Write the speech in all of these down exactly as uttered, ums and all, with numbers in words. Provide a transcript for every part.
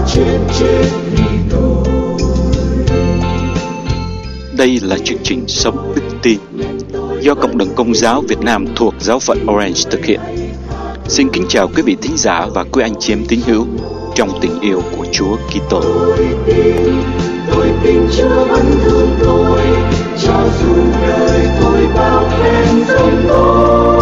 chết chết vì tôi. Đây là chương trình Sống Đức Tin do Cộng đồng Công giáo Việt Nam thuộc Giáo phận Orange thực hiện. Xin kính chào quý vị thính giả và quý anh chị em tín hữu trong tình yêu của Chúa Kitô. Tôi tin, tôi tin Chúa vẫn thương tôi, cho dù đời tôi bao phen giông tố.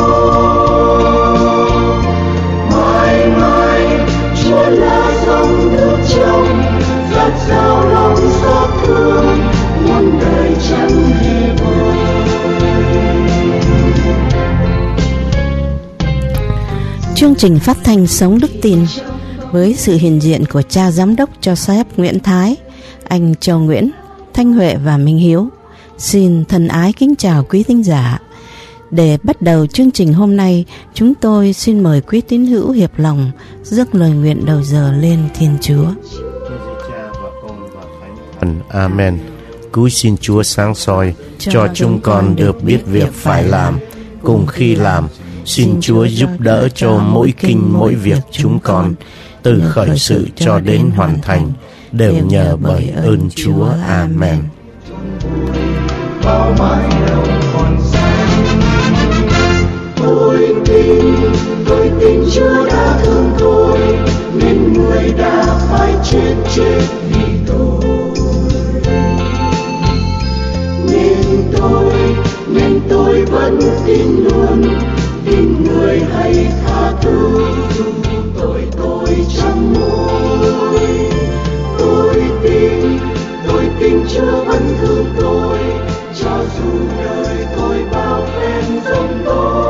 Mãi mãi Chúa là dòng nước trong, dạt dào lòng xót thương, muôn đời chẳng hề vơi. Chương trình phát thanh Sống Đức Tin với sự hiện diện của cha giám đốc Joseph Nguyễn Thái, anh Châu Nguyễn, Thanh Huệ và Minh Hiếu. Xin thân ái kính chào quý thính giả. Để bắt đầu chương trình hôm nay, chúng tôi xin mời quý tín hữu hiệp lòng dâng lời nguyện đầu giờ lên Thiên Chúa. Amen. Cúi xin Chúa sáng soi cho, cho chúng con được biết việc phải làm, cùng khi làm xin Chúa giúp đỡ cho mỗi kinh mỗi việc chúng con, từ khởi sự cho đến hoàn thành, đều nhờ bởi ơn Chúa. Amen. Tôi tin, tôi tin Chúa đã thương tôi, nên người đã phải chết chết vì tôi. Nên tôi, nên tôi vẫn tin luôn, tin người hay tha thứ, dù tội tôi chẳng muối. Tôi tin, tôi tin Chúa vẫn thương tôi, cho dù đời tôi bao phen giông tố.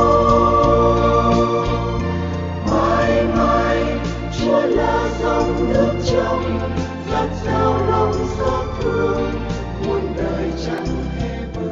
Mãi mãi Chúa là dòng nước trong, dạt dào lòng xót thương, muôn đời chẳng hề vơi.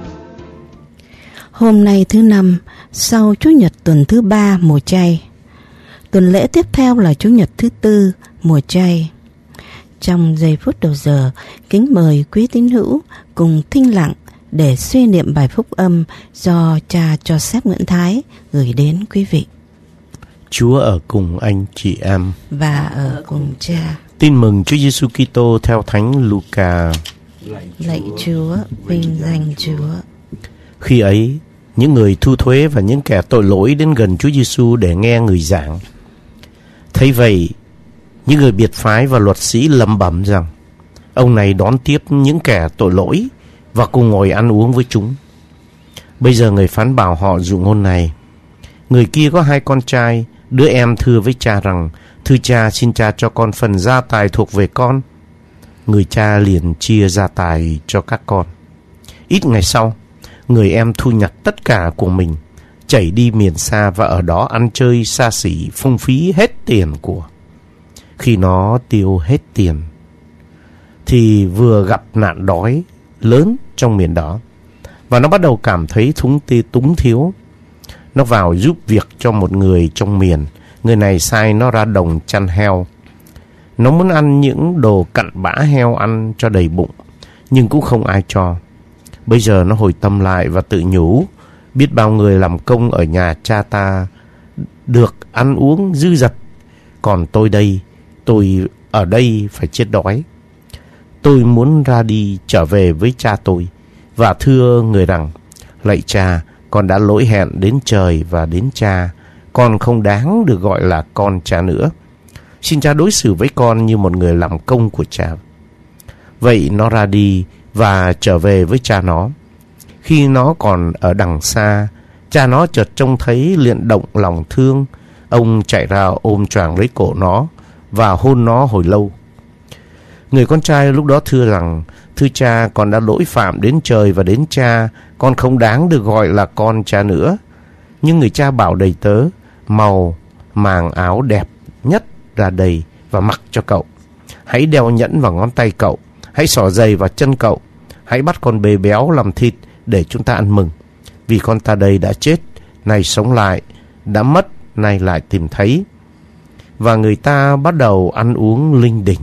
Hôm nay thứ năm, sau Chủ nhật tuần thứ ba mùa chay. Tuần lễ tiếp theo là Chủ nhật thứ tư mùa chay. Trong giây phút đầu giờ, kính mời quý tín hữu cùng thinh lặng để suy niệm bài phúc âm do cha Joseph Nguyễn Thái gửi đến quý vị. Chúa ở cùng anh chị em và ở cùng cha. Tin mừng Chúa Giêsu Kitô theo Thánh Luca. Lạy Chúa, vinh danh Chúa. Khi ấy, những người thu thuế và những kẻ tội lỗi đến gần Chúa Giêsu để nghe người giảng. Thấy vậy, những người biệt phái và luật sĩ lẩm bẩm rằng ông này đón tiếp những kẻ tội lỗi và cùng ngồi ăn uống với chúng. Bây giờ người phán bảo họ dụ ngôn này: người kia có hai con trai, đứa em thưa với cha rằng: thưa cha, xin cha cho con phần gia tài thuộc về con. Người cha liền chia gia tài cho các con. Ít ngày sau, người em thu nhặt tất cả của mình, chảy đi miền xa và ở đó ăn chơi xa xỉ, phung phí hết tiền của. Khi nó tiêu hết tiền thì vừa gặp nạn đói lớn trong miền đó, và nó bắt đầu cảm thấy thúng tê túng thiếu. Nó vào giúp việc cho một người trong miền. Người này sai nó ra đồng chăn heo. Nó muốn ăn những đồ cặn bã heo ăn cho đầy bụng, nhưng cũng không ai cho. Bây giờ nó hồi tâm lại và tự nhủ: biết bao người làm công ở nhà cha ta được ăn uống dư dật, còn tôi đây, tôi ở đây phải chết đói. Tôi muốn ra đi trở về với cha tôi và thưa người rằng: lạy cha, con đã lỗi hẹn đến trời và đến cha, con không đáng được gọi là con cha nữa. Xin cha đối xử với con như một người làm công của cha. Vậy nó ra đi và trở về với cha nó. Khi nó còn ở đằng xa, cha nó chợt trông thấy liền động lòng thương. Ông chạy ra ôm choàng lấy cổ nó và hôn nó hồi lâu. Người con trai lúc đó thưa rằng: thưa cha, con đã lỗi phạm đến trời và đến cha, con không đáng được gọi là con cha nữa. Nhưng người cha bảo đầy tớ: màu màng áo đẹp nhất ra đây và mặc cho cậu. Hãy đeo nhẫn vào ngón tay cậu, hãy xỏ giày vào chân cậu. Hãy bắt con bê béo làm thịt để chúng ta ăn mừng. Vì con ta đây đã chết, nay sống lại, đã mất, nay lại tìm thấy. Và người ta bắt đầu ăn uống linh đình.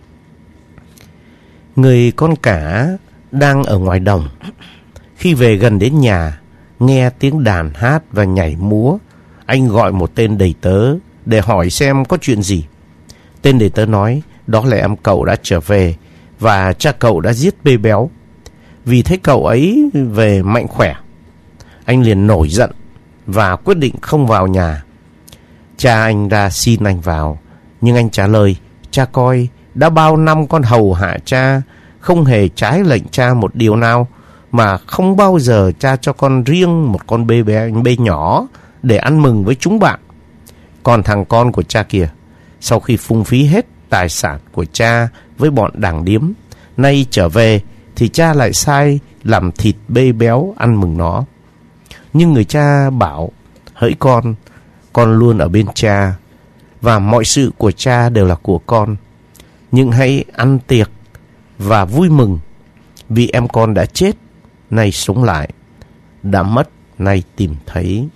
Người con cả đang ở ngoài đồng. Khi về gần đến nhà, nghe tiếng đàn hát và nhảy múa, anh gọi một tên đầy tớ để hỏi xem có chuyện gì. Tên đầy tớ nói đó là em cậu đã trở về và cha cậu đã giết bê béo. Vì thấy cậu ấy về mạnh khỏe, anh liền nổi giận và quyết định không vào nhà. Cha anh ra xin anh vào, nhưng anh trả lời: cha coi, đã bao năm con hầu hạ cha, không hề trái lệnh cha một điều nào, mà không bao giờ cha cho con riêng một con bê bé bê nhỏ để ăn mừng với chúng bạn. Còn thằng con của cha kìa, sau khi phung phí hết tài sản của cha với bọn đảng điếm, nay trở về thì cha lại sai làm thịt bê béo ăn mừng nó. Nhưng người cha bảo: hỡi con, con luôn ở bên cha, và mọi sự của cha đều là của con. Nhưng hãy ăn tiệc và vui mừng, vì em con đã chết, nay sống lại, đã mất, nay tìm thấy.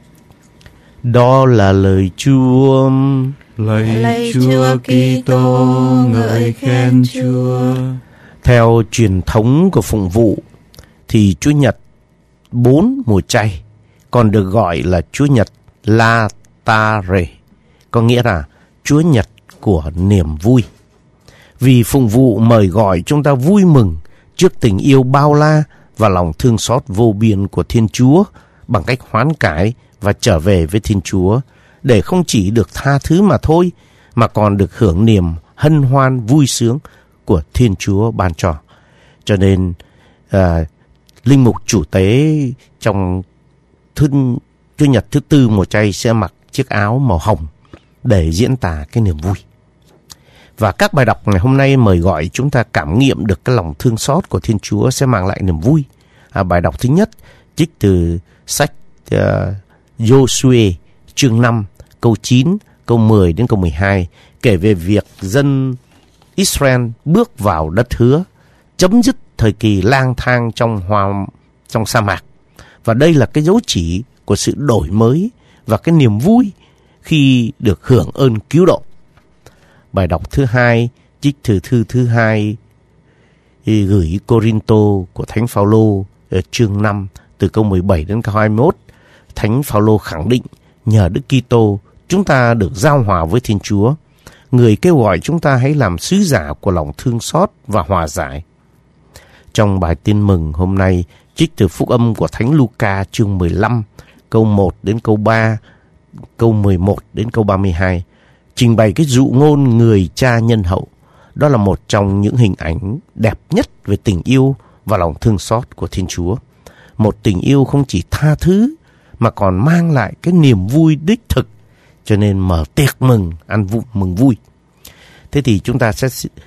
Đó là lời Chúa. Lạy, Lạy Chúa Kitô, ngợi khen Chúa. Theo truyền thống của phụng vụ thì Chúa Nhật bốn mùa chay còn được gọi là Chúa Nhật Latare, có nghĩa là Chúa Nhật của niềm vui. Vì phụng vụ mời gọi chúng ta vui mừng trước tình yêu bao la và lòng thương xót vô biên của Thiên Chúa bằng cách hoán cải và trở về với Thiên Chúa, để không chỉ được tha thứ mà thôi, mà còn được hưởng niềm hân hoan vui sướng của Thiên Chúa ban cho. Cho nên à, linh mục chủ tế trong thứ Chủ nhật thứ tư mùa chay sẽ mặc chiếc áo màu hồng để diễn tả cái niềm vui. Và các bài đọc ngày hôm nay mời gọi chúng ta cảm nghiệm được cái lòng thương xót của Thiên Chúa sẽ mang lại niềm vui. À, bài đọc thứ nhất trích từ sách uh, Giô-suê chương năm câu chín, câu mười đến câu mười hai, kể về việc dân Israel bước vào đất hứa, chấm dứt thời kỳ lang thang trong hoa, trong sa mạc. Và đây là cái dấu chỉ của sự đổi mới và cái niềm vui khi được hưởng ơn cứu độ. Bài đọc thứ hai trích từ thư thứ hai gửi Cô-rin-tô của Thánh Phao-lô ở chương năm từ câu mười bảy đến câu hai mươi mốt. Thánh Phao-lô khẳng định nhờ Đức Kitô chúng ta được giao hòa với Thiên Chúa. Người kêu gọi chúng ta hãy làm sứ giả của lòng thương xót và hòa giải. Trong bài tin mừng hôm nay trích từ phúc âm của Thánh Luca chương mười lăm câu một đến câu ba, câu mười một đến câu ba mươi hai, trình bày cái dụ ngôn người cha nhân hậu. Đó là một trong những hình ảnh đẹp nhất về tình yêu và lòng thương xót của Thiên Chúa. Một tình yêu không chỉ tha thứ mà còn mang lại cái niềm vui đích thực, cho nên mở tiệc mừng, ăn vui, mừng vui. Thế thì chúng ta sẽ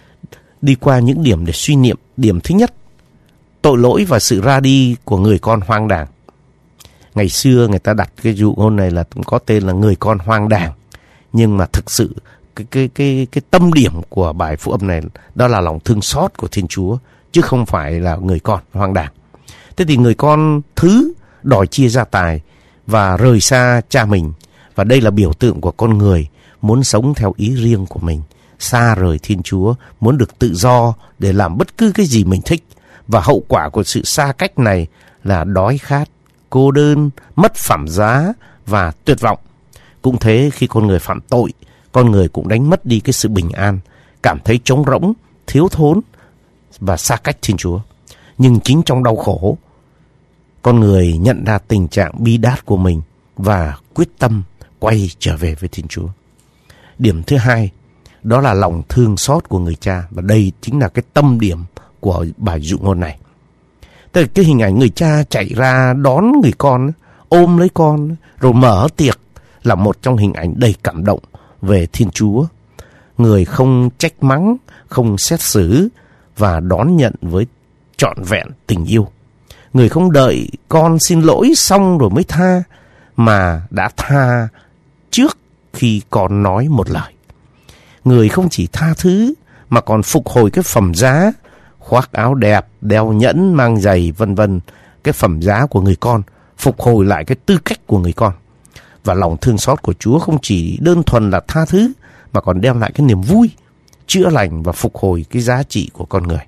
đi qua những điểm để suy niệm. Điểm thứ nhất, tội lỗi và sự ra đi của người con hoang đàng. Ngày xưa người ta đặt cái dụ ngôn này là cũng có tên là người con hoang đàng, nhưng mà thực sự cái cái cái cái tâm điểm của bài phúc âm này đó là lòng thương xót của Thiên Chúa, chứ không phải là người con hoang đàng. Thế thì người con thứ đòi chia gia tài và rời xa cha mình, và đây là biểu tượng của con người muốn sống theo ý riêng của mình, xa rời Thiên Chúa, muốn được tự do để làm bất cứ cái gì mình thích. Và hậu quả của sự xa cách này là đói khát, cô đơn, mất phẩm giá và tuyệt vọng. Cũng thế, khi con người phạm tội, con người cũng đánh mất đi cái sự bình an, cảm thấy trống rỗng, thiếu thốn và xa cách Thiên Chúa. Nhưng chính trong đau khổ, con người nhận ra tình trạng bi đát của mình và quyết tâm quay trở về với Thiên Chúa. Điểm thứ hai, đó là lòng thương xót của người cha, và đây chính là cái tâm điểm của bài dụ ngôn này. Tức là cái hình ảnh người cha chạy ra đón người con, ôm lấy con rồi mở tiệc là một trong hình ảnh đầy cảm động về Thiên Chúa. Người không trách mắng, không xét xử và đón nhận với trọn vẹn tình yêu. Người không đợi con xin lỗi xong rồi mới tha, mà đã tha trước khi con nói một lời. Người không chỉ tha thứ mà còn phục hồi cái phẩm giá, khoác áo đẹp, đeo nhẫn, mang giày, vân vân, cái phẩm giá của người con, phục hồi lại cái tư cách của người con. Và lòng thương xót của Chúa không chỉ đơn thuần là tha thứ mà còn đem lại cái niềm vui, chữa lành và phục hồi cái giá trị của con người.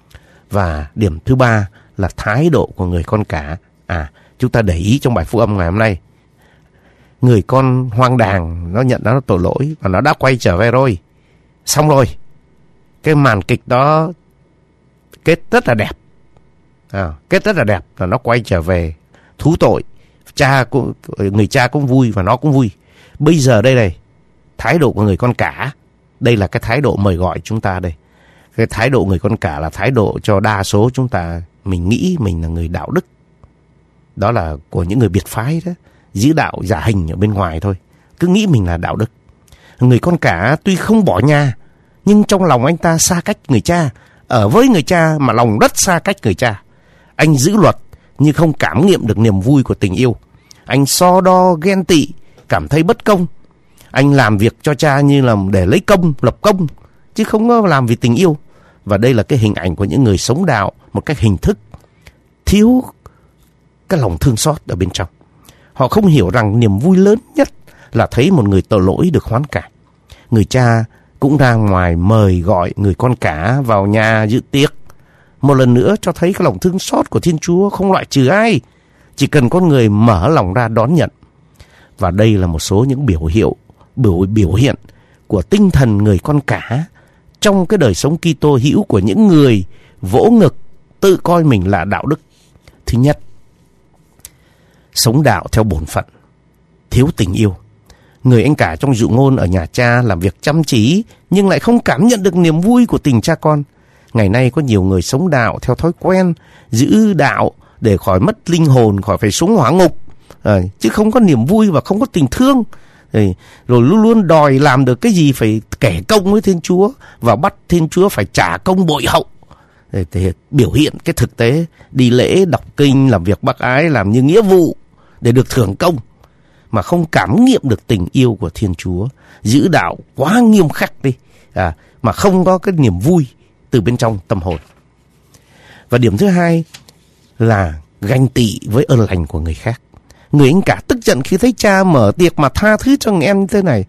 Và điểm thứ ba là thái độ của người con cả. À, chúng ta để ý trong bài phúc âm ngày hôm nay, người con hoang đàng nó nhận nó tội lỗi và nó đã quay trở về rồi. Xong rồi, cái màn kịch đó kết rất là đẹp. À, kết rất là đẹp là nó quay trở về thú tội. Cha cũng, người cha cũng vui và nó cũng vui. Bây giờ đây này, thái độ của người con cả, đây là cái thái độ mời gọi chúng ta đây. Cái thái độ người con cả là thái độ cho đa số chúng ta, mình nghĩ mình là người đạo đức. Đó là của những người biệt phái đó, giữ đạo giả hình ở bên ngoài thôi, cứ nghĩ mình là đạo đức. Người con cả tuy không bỏ nhà, nhưng trong lòng anh ta xa cách người cha, ở với người cha mà lòng rất xa cách người cha. Anh giữ luật nhưng không cảm nghiệm được niềm vui của tình yêu. Anh so đo ghen tị, cảm thấy bất công. Anh làm việc cho cha như là để lấy công, lập công, chứ không có làm vì tình yêu. Và đây là cái hình ảnh của những người sống đạo một cách hình thức, thiếu cái lòng thương xót ở bên trong. Họ không hiểu rằng niềm vui lớn nhất là thấy một người tội lỗi được hoán cải. Người cha cũng ra ngoài mời gọi người con cả vào nhà dự tiệc. Một lần nữa cho thấy cái lòng thương xót của Thiên Chúa không loại trừ ai, chỉ cần con người mở lòng ra đón nhận. Và đây là một số những biểu hiệu, biểu, biểu hiện của tinh thần người con cả trong cái đời sống Kitô hữu của những người vỗ ngực tự coi mình là đạo đức. Thứ nhất, sống đạo theo bổn phận, thiếu tình yêu. Người anh cả trong dụ ngôn ở nhà cha làm việc chăm chỉ nhưng lại không cảm nhận được niềm vui của tình cha con. Ngày nay có nhiều người sống đạo theo thói quen, giữ đạo để khỏi mất linh hồn, khỏi phải xuống hỏa ngục, à, chứ không có niềm vui và không có tình thương. Rồi, rồi luôn luôn đòi làm được cái gì phải kẻ công với Thiên Chúa và bắt Thiên Chúa phải trả công bội hậu. Để, để biểu hiện cái thực tế đi lễ, đọc kinh, làm việc bác ái, làm như nghĩa vụ để được thưởng công, mà không cảm nghiệm được tình yêu của Thiên Chúa. Giữ đạo quá nghiêm khắc đi, à, mà không có cái niềm vui từ bên trong tâm hồn. Và điểm thứ hai là ganh tị với ơn lành của người khác. Người anh cả tức giận khi thấy cha mở tiệc mà tha thứ cho người em như thế này.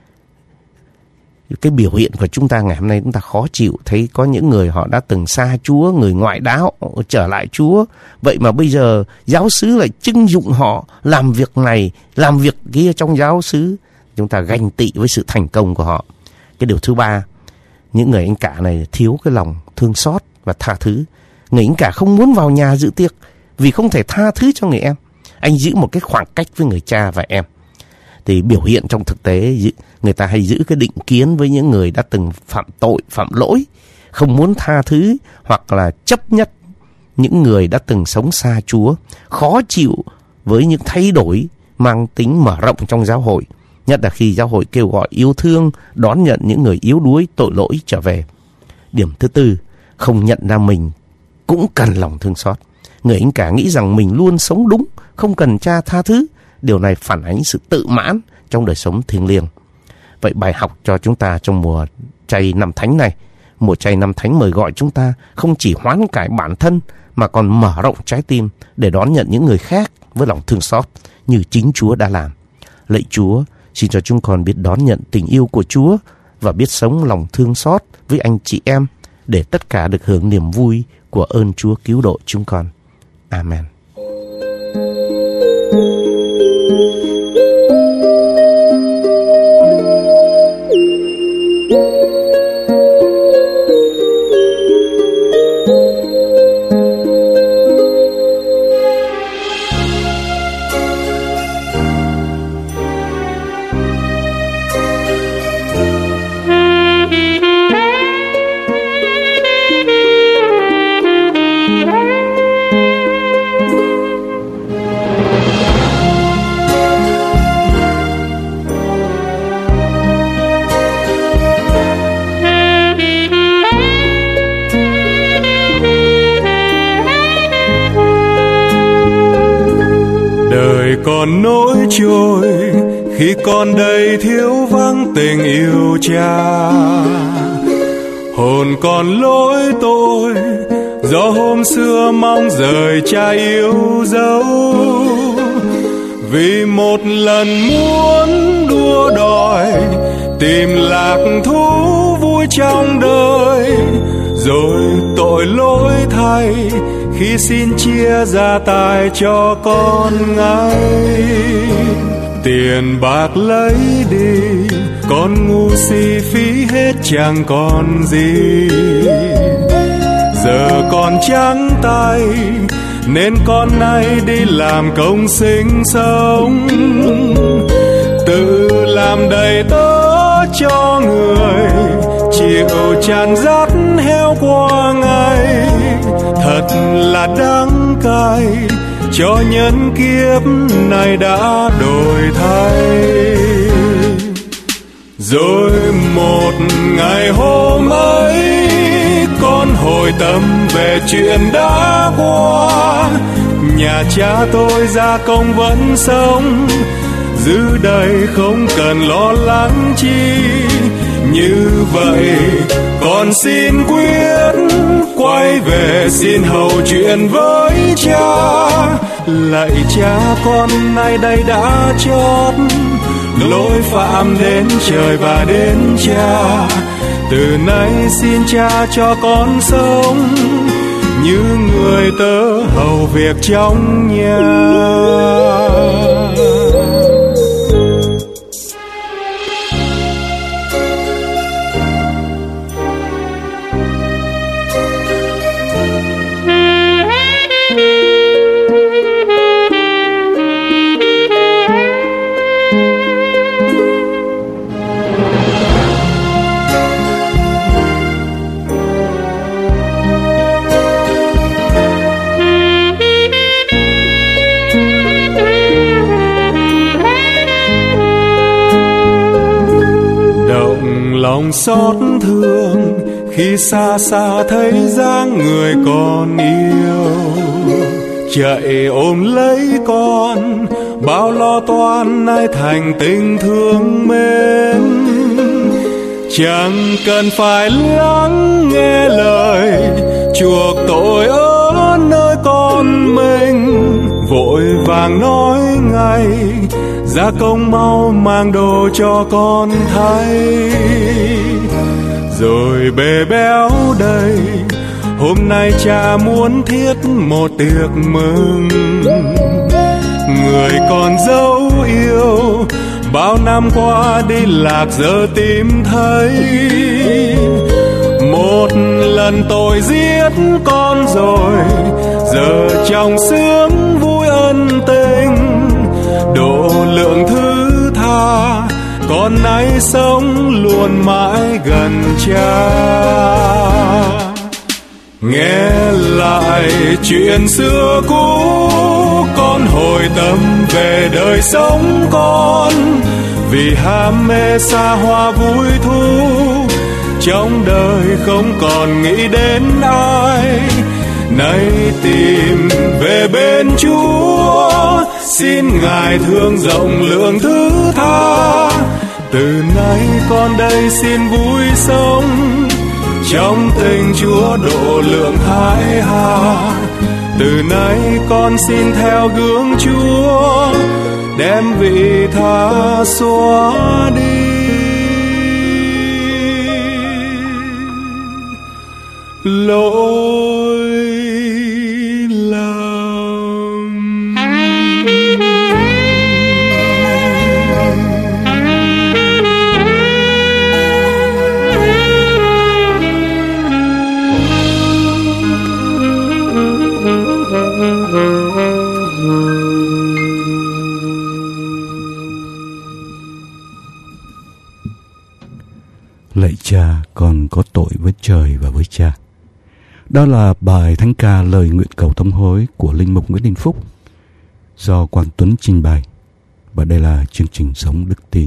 Cái biểu hiện của chúng ta ngày hôm nay chúng ta khó chịu. Thấy có những người họ đã từng xa Chúa, người ngoại đạo trở lại Chúa. Vậy mà bây giờ giáo xứ lại trưng dụng họ làm việc này, làm việc kia trong giáo xứ. Chúng ta ganh tị với sự thành công của họ. Cái điều thứ ba, những người anh cả này thiếu cái lòng thương xót và tha thứ. Người anh cả không muốn vào nhà dự tiệc vì không thể tha thứ cho người em. Anh giữ một cái khoảng cách với người cha và em. Thì biểu hiện trong thực tế, người ta hay giữ cái định kiến với những người đã từng phạm tội, phạm lỗi, không muốn tha thứ hoặc là chấp nhất những người đã từng sống xa Chúa, khó chịu với những thay đổi mang tính mở rộng trong giáo hội, nhất là khi giáo hội kêu gọi yêu thương, đón nhận những người yếu đuối, tội lỗi trở về. Điểm thứ tư, không nhận ra mình cũng cần lòng thương xót. Người anh cả nghĩ rằng mình luôn sống đúng, không cần cha tha thứ. Điều này phản ánh sự tự mãn trong đời sống thiêng liêng. Vậy bài học cho chúng ta trong mùa chay năm thánh này, mùa chay năm thánh mời gọi chúng ta không chỉ hoán cải bản thân mà còn mở rộng trái tim để đón nhận những người khác với lòng thương xót như chính Chúa đã làm. Lạy Chúa, xin cho chúng con biết đón nhận tình yêu của Chúa và biết sống lòng thương xót với anh chị em để tất cả được hưởng niềm vui của ơn Chúa cứu độ chúng con. Amen. Còn nỗi trôi khi con đầy thiếu vắng tình yêu cha, hồn còn lỗi tôi do hôm xưa mong rời cha yêu dấu. Vì một lần muốn đua đòi tìm lạc thú vui trong đời, rồi tội lỗi thay khi xin chia gia tài cho con ngay. Tiền bạc lấy đi con ngu si phí hết chẳng còn gì. Giờ con trắng tay nên con nay đi làm công sinh sống, tự làm đầy tớ cho người, chịu chăn dắt heo qua ngày. Thật là đắng cay cho nhân kiếp này đã đổi thay. Rồi một ngày hôm ấy con hồi tâm về chuyện đã qua. Nhà cha tôi gia công vẫn sống, giữ đây không cần lo lắng chi. Như vậy con xin quyết quay về xin hầu chuyện với cha. Lạy cha con nay đây đã chót lỗi phạm đến trời và đến cha. Từ nay xin cha cho con sống như người tớ hầu việc trong nhà. Lòng xót thương khi xa xa thấy dáng người con yêu, chạy ôm lấy con bao lo toan nay thành tình thương mến. Chẳng cần phải lắng nghe lời chuộc tội ở nơi con mình, vội vàng nói ngay gia công mau mang đồ cho con thấy. Rồi bề béo đây hôm nay cha muốn thiết một tiệc mừng. Người con dấu yêu bao năm qua đi lạc giờ tìm thấy. Một lần tội giết con rồi, giờ trong sướng vui ân tình. Độ lượng thứ tha con nay sống luôn mãi gần cha. Nghe lại chuyện xưa cũ con hồi tâm về đời sống con. Vì ham mê xa hoa vui thú trong đời không còn nghĩ đến ai. Nay tìm về bên Chúa, xin Ngài thương rộng lượng thứ tha. Từ nay con đây xin vui sống trong tình Chúa độ lượng thái hà. Từ nay con xin theo gương Chúa, đem vị tha xóa đi lỗi lầm. Lạy cha, con có tội với trời và với cha. Đó là bài thánh ca lời nguyện cầu thống hối của Linh mục Nguyễn Đình Phúc do Quang Tuấn trình bày. Và đây là chương trình Sống Đức Tin.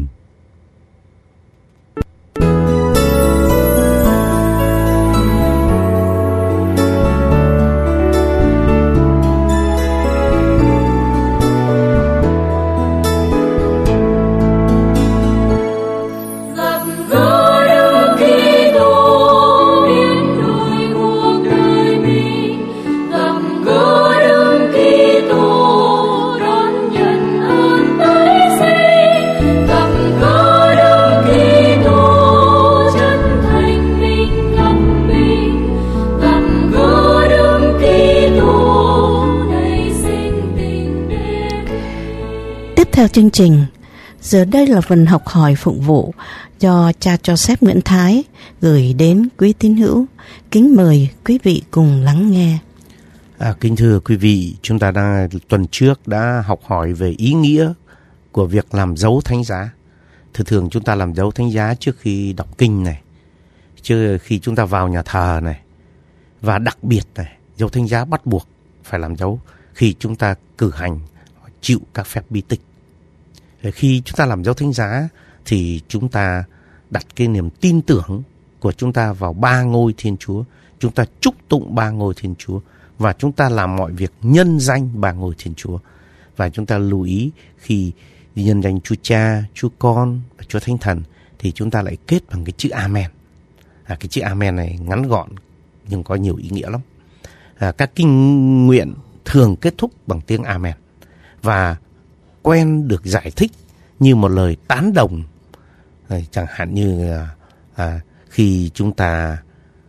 Theo chương trình, giờ đây là phần học hỏi phụng vụ do cha Joseph Nguyễn Thái gửi đến quý tín hữu. Kính mời quý vị cùng lắng nghe. À, kính thưa quý vị, chúng ta đang tuần trước đã học hỏi về ý nghĩa của việc làm dấu thánh giá. Thường thường chúng ta làm dấu thánh giá trước khi đọc kinh này, trước khi chúng ta vào nhà thờ này, và đặc biệt này, dấu thánh giá bắt buộc phải làm dấu khi chúng ta cử hành chịu các phép bí tích. Khi chúng ta làm dấu thánh giá thì chúng ta đặt cái niềm tin tưởng của chúng ta vào ba ngôi Thiên Chúa. Chúng ta chúc tụng ba ngôi Thiên Chúa và chúng ta làm mọi việc nhân danh ba ngôi Thiên Chúa. Và chúng ta lưu ý khi nhân danh Chúa Cha, Chúa Con và Chúa Thánh Thần thì chúng ta lại kết bằng cái chữ Amen. À, cái chữ Amen này ngắn gọn nhưng có nhiều ý nghĩa lắm. À, các kinh nguyện thường kết thúc bằng tiếng Amen và quen được giải thích như một lời tán đồng. À, chẳng hạn như à, khi chúng ta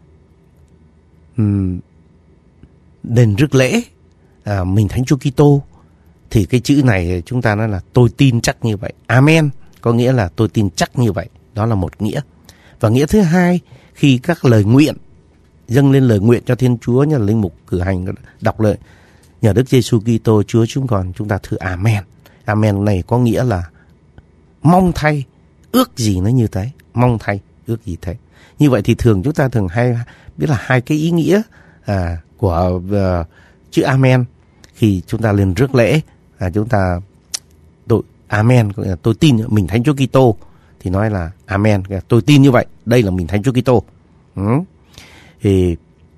um, đền rước lễ à, mình Thánh Chúa Kitô thì cái chữ này chúng ta nói là tôi tin chắc như vậy. Amen có nghĩa là tôi tin chắc như vậy. Đó là một nghĩa. Và nghĩa thứ hai, khi các lời nguyện dâng lên lời nguyện cho Thiên Chúa, như là linh mục cử hành đọc lời nhờ Đức Giêsu Kitô Chúa chúng con, chúng ta thưa Amen. Amen này có nghĩa là mong thay, ước gì nó như thế, mong thay, ước gì thế. Như vậy thì thường chúng ta thường hay biết là hai cái ý nghĩa à, của uh, chữ Amen. Khi chúng ta lên rước lễ, à, chúng ta tôi Amen, tôi tin mình Thánh Chúa Kitô thì nói là Amen, tôi tin như vậy, đây là mình Thánh Chúa Kitô. Ừ. Thì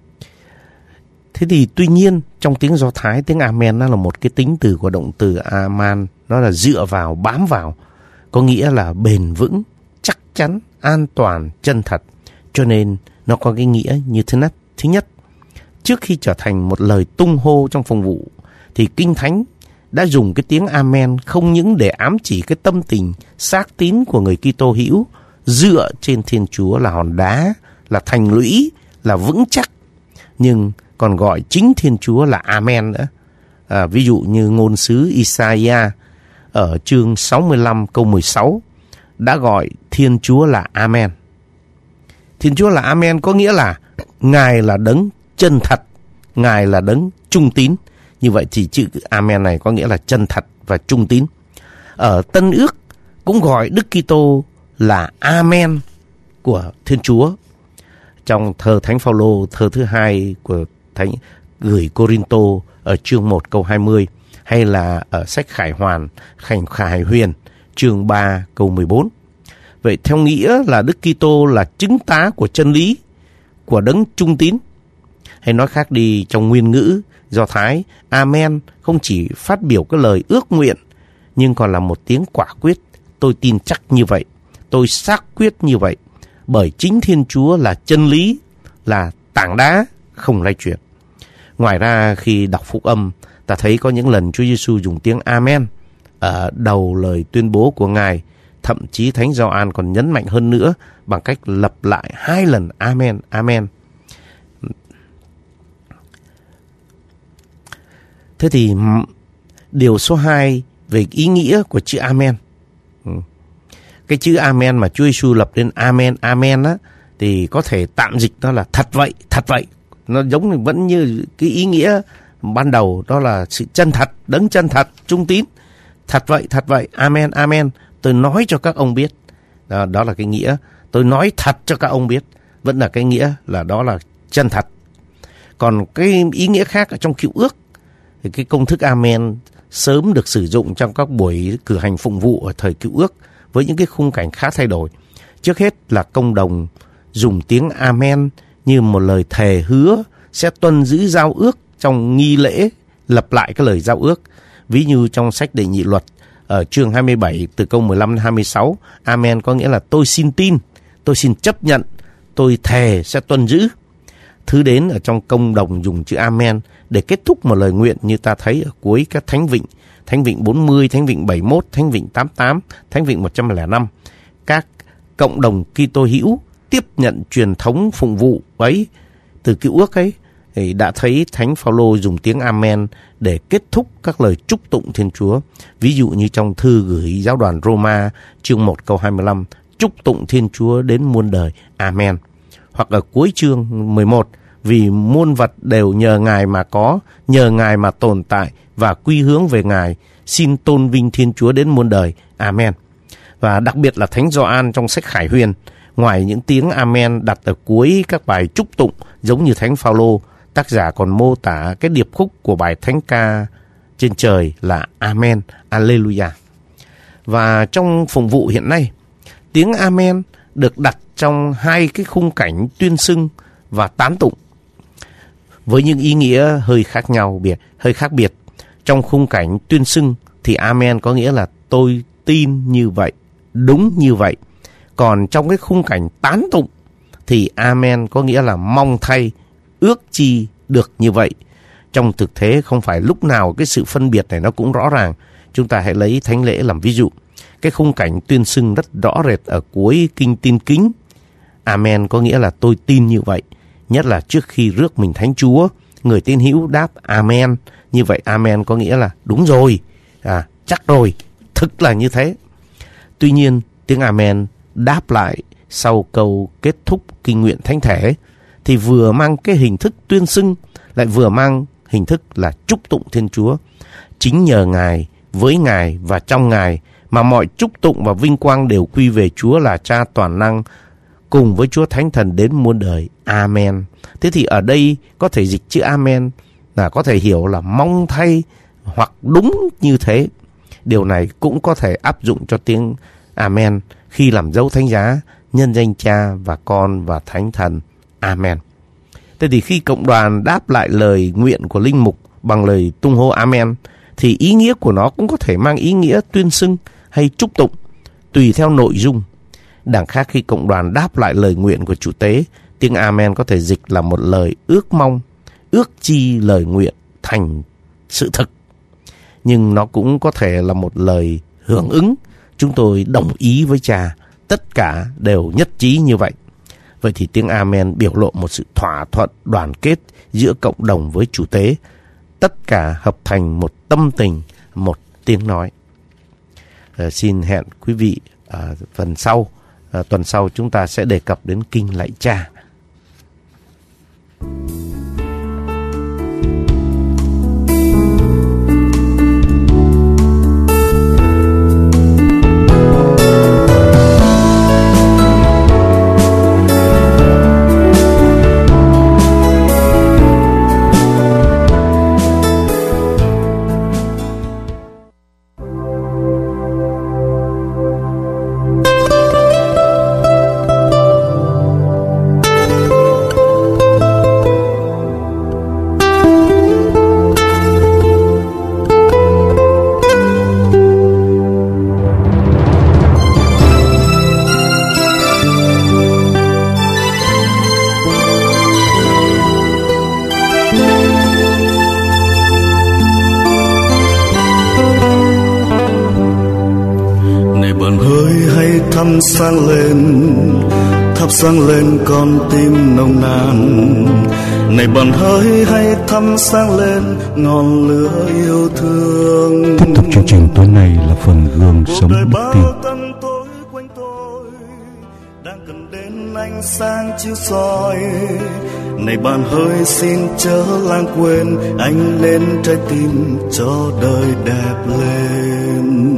thế thì tuy nhiên trong tiếng Do Thái, tiếng Amen nó là một cái tính từ của động từ Aman, nó là dựa vào, bám vào, có nghĩa là bền vững, chắc chắn, an toàn, chân thật. Cho nên nó có cái nghĩa như thế này. Thứ nhất, trước khi trở thành một lời tung hô trong phụng vụ thì Kinh Thánh đã dùng cái tiếng Amen không những để ám chỉ cái tâm tình xác tín của người Kitô hữu dựa trên Thiên Chúa là hòn đá, là thành lũy, là vững chắc, nhưng còn gọi chính Thiên Chúa là Amen nữa. À, ví dụ như ngôn sứ Isaiah ở chương sáu mươi lăm câu mười sáu đã gọi Thiên Chúa là Amen. Thiên Chúa là Amen có nghĩa là Ngài là đấng chân thật, Ngài là đấng trung tín. Như vậy thì chữ Amen này có nghĩa là chân thật và trung tín. Ở Tân Ước cũng gọi Đức Kitô là Amen của Thiên Chúa. Trong thơ Thánh Phaolô, thơ thứ hai của Thánh gửi Cô-rin-tô ở chương một câu hai mươi, hay là ở sách Khải Hoàn, Khải, Khải Huyền chương ba câu mười bốn. Vậy theo nghĩa là Đức Kitô là chứng tá của chân lý, của đấng trung tín. Hay nói khác đi, trong nguyên ngữ Do Thái, Amen không chỉ phát biểu cái lời ước nguyện, nhưng còn là một tiếng quả quyết. Tôi tin chắc như vậy, tôi xác quyết như vậy, bởi chính Thiên Chúa là chân lý, là tảng đá không lay chuyển. Ngoài ra khi đọc phúc âm, ta thấy có những lần Chúa Giêsu dùng tiếng Amen ở đầu lời tuyên bố của Ngài. Thậm chí Thánh Gioan còn nhấn mạnh hơn nữa bằng cách lặp lại hai lần Amen, Amen. Thế thì điều số hai về ý nghĩa của chữ Amen. Cái chữ Amen mà Chúa Giêsu lập lên Amen, Amen á, thì có thể tạm dịch nó là thật vậy, thật vậy. Nó giống vẫn như cái ý nghĩa ban đầu, đó là sự chân thật, đấng chân thật, trung tín. Thật vậy, thật vậy, Amen, Amen. Tôi nói cho các ông biết. Đó, đó là cái nghĩa. Tôi nói thật cho các ông biết. Vẫn là cái nghĩa là đó là chân thật. Còn cái ý nghĩa khác ở trong Cựu Ước, thì cái công thức Amen sớm được sử dụng trong các buổi cử hành phụng vụ ở thời Cựu Ước với những cái khung cảnh khá thay đổi. Trước hết là công đồng dùng tiếng Amen như một lời thề hứa sẽ tuân giữ giao ước trong nghi lễ, lặp lại cái lời giao ước. Ví như trong sách Đệ Nhị Luật ở chương hai mươi bảy từ câu mười lăm đến hai mươi sáu, Amen có nghĩa là tôi xin tin, tôi xin chấp nhận, tôi thề sẽ tuân giữ. Thứ đến ở trong công đồng dùng chữ Amen để kết thúc một lời nguyện như ta thấy ở cuối các thánh vịnh, thánh vịnh bốn mươi, thánh vịnh bảy mươi mốt, thánh vịnh tám mươi tám, thánh vịnh một trăm lẻ năm. Các cộng đồng Kitô hữu tiếp nhận truyền thống phụng vụ ấy từ Cựu Ước ấy, thì đã thấy Thánh Phaolô dùng tiếng Amen để kết thúc các lời chúc tụng Thiên Chúa. Ví dụ như trong thư gửi giáo đoàn Roma chương một câu hai mươi lăm, chúc tụng Thiên Chúa đến muôn đời. Amen. Hoặc ở cuối chương mười một, vì muôn vật đều nhờ Ngài mà có, nhờ Ngài mà tồn tại và quy hướng về Ngài, xin tôn vinh Thiên Chúa đến muôn đời. Amen. Và đặc biệt là Thánh Gioan trong sách Khải Huyền, ngoài những tiếng Amen đặt ở cuối các bài chúc tụng giống như Thánh Phaolô, tác giả còn mô tả cái điệp khúc của bài thánh ca trên trời là Amen, Alleluia. Và trong phụng vụ hiện nay, tiếng Amen được đặt trong hai cái khung cảnh tuyên xưng và tán tụng với những ý nghĩa hơi khác nhau, biệt hơi khác biệt. Trong khung cảnh tuyên xưng thì Amen có nghĩa là tôi tin như vậy, đúng như vậy. Còn trong cái khung cảnh tán tụng thì Amen có nghĩa là mong thay, ước chi được như vậy. Trong thực tế không phải lúc nào cái sự phân biệt này nó cũng rõ ràng. Chúng ta hãy lấy thánh lễ làm ví dụ. Cái khung cảnh tuyên xưng rất rõ rệt ở cuối kinh tin kính. Amen có nghĩa là tôi tin như vậy. Nhất là trước khi rước mình Thánh Chúa, người tín hữu đáp Amen. Như vậy Amen có nghĩa là đúng rồi, à, chắc rồi, thực là như thế. Tuy nhiên tiếng Amen đáp lại sau câu kết thúc kinh nguyện thánh thể thì vừa mang cái hình thức tuyên xưng, lại vừa mang hình thức là chúc tụng Thiên Chúa. Chính nhờ Ngài, với Ngài và trong Ngài mà mọi chúc tụng và vinh quang đều quy về Chúa là Cha toàn năng, cùng với Chúa Thánh Thần đến muôn đời. Amen. Thế thì ở đây có thể dịch chữ Amen là có thể hiểu là mong thay hoặc đúng như thế. Điều này cũng có thể áp dụng cho tiếng Amen khi làm dấu thánh giá nhân danh Cha và Con và Thánh Thần. Amen. Thế thì khi cộng đoàn đáp lại lời nguyện của linh mục bằng lời tung hô Amen thì ý nghĩa của nó cũng có thể mang ý nghĩa tuyên xưng hay chúc tụng tùy theo nội dung. Đằng khác khi cộng đoàn đáp lại lời nguyện của chủ tế, tiếng Amen có thể dịch là một lời ước mong, ước chi lời nguyện thành sự thực. Nhưng nó cũng có thể là một lời hưởng ứng, chúng tôi đồng ý với Cha, tất cả đều nhất trí như vậy. Vậy thì tiếng Amen biểu lộ một sự thỏa thuận đoàn kết giữa cộng đồng với chủ tế, tất cả hợp thành một tâm tình, một tiếng nói. À, xin hẹn quý vị à, phần sau, à, tuần sau chúng ta sẽ đề cập đến kinh lạy Cha. Sáng lên, thắp sáng lên con tim nồng nàn. Này bạn hỡi hãy thắp sáng lên ngọn lửa yêu thương. Tiếp tục chương trình tối nay là phần gương sống đức tin. Tối quanh tôi đang cần đến ánh sáng chiếu soi. Này bạn hỡi xin chớ lãng quên, anh lên trái tim cho đời đẹp lên.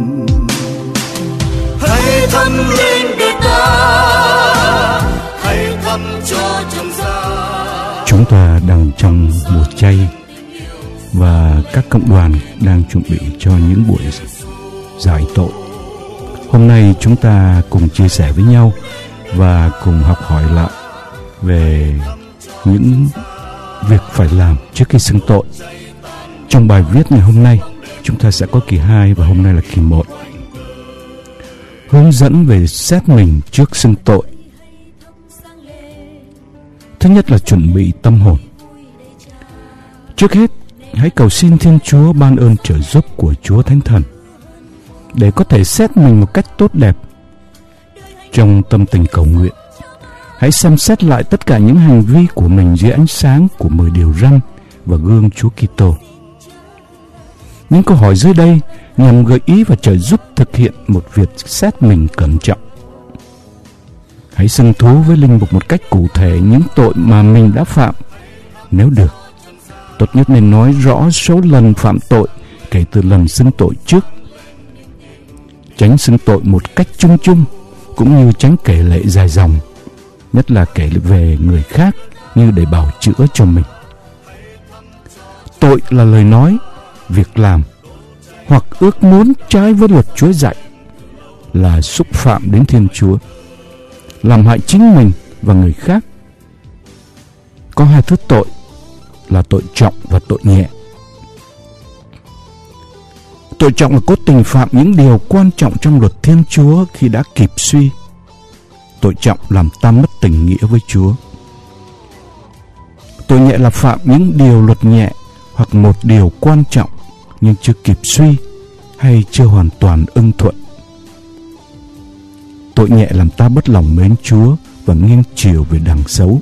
Hãy thắp lên đời ta, hãy thắp cho trần gian. Chúng ta đang trong mùa chay và các cộng đoàn đang chuẩn bị cho những buổi giải tội. Hôm nay chúng ta cùng chia sẻ với nhau và cùng học hỏi lại về những việc phải làm trước khi xưng tội. Trong bài viết ngày hôm nay chúng ta sẽ có kỳ hai và hôm nay là kỳ một. Hướng dẫn về xét mình trước xưng tội. Thứ nhất là chuẩn bị tâm hồn. Trước hết, hãy cầu xin Thiên Chúa ban ơn trợ giúp của Chúa Thánh Thần để có thể xét mình một cách tốt đẹp. Trong tâm tình cầu nguyện, hãy xem xét lại tất cả những hành vi của mình dưới ánh sáng của mười điều răn và gương Chúa Kitô. Những câu hỏi dưới đây nhằm gợi ý và trợ giúp thực hiện một việc xét mình cẩn trọng. Hãy xưng thú với linh mục một cách cụ thể những tội mà mình đã phạm. Nếu được, tốt nhất nên nói rõ số lần phạm tội kể từ lần xưng tội trước. Tránh xưng tội một cách chung chung, cũng như tránh kể lệ dài dòng, nhất là kể về người khác như để bào chữa cho mình. Tội là lời nói, việc làm hoặc ước muốn trái với luật Chúa dạy, là xúc phạm đến Thiên Chúa, làm hại chính mình và người khác. Có hai thứ tội là tội trọng và tội nhẹ. Tội trọng là cố tình phạm những điều quan trọng trong luật Thiên Chúa khi đã kịp suy. Tội trọng làm ta mất tình nghĩa với Chúa. Tội nhẹ là phạm những điều luật nhẹ hoặc một điều quan trọng nhưng chưa kịp suy hay chưa hoàn toàn ưng thuận. Tội nhẹ làm ta bất lòng mến Chúa và nghiêng chiều về đằng xấu.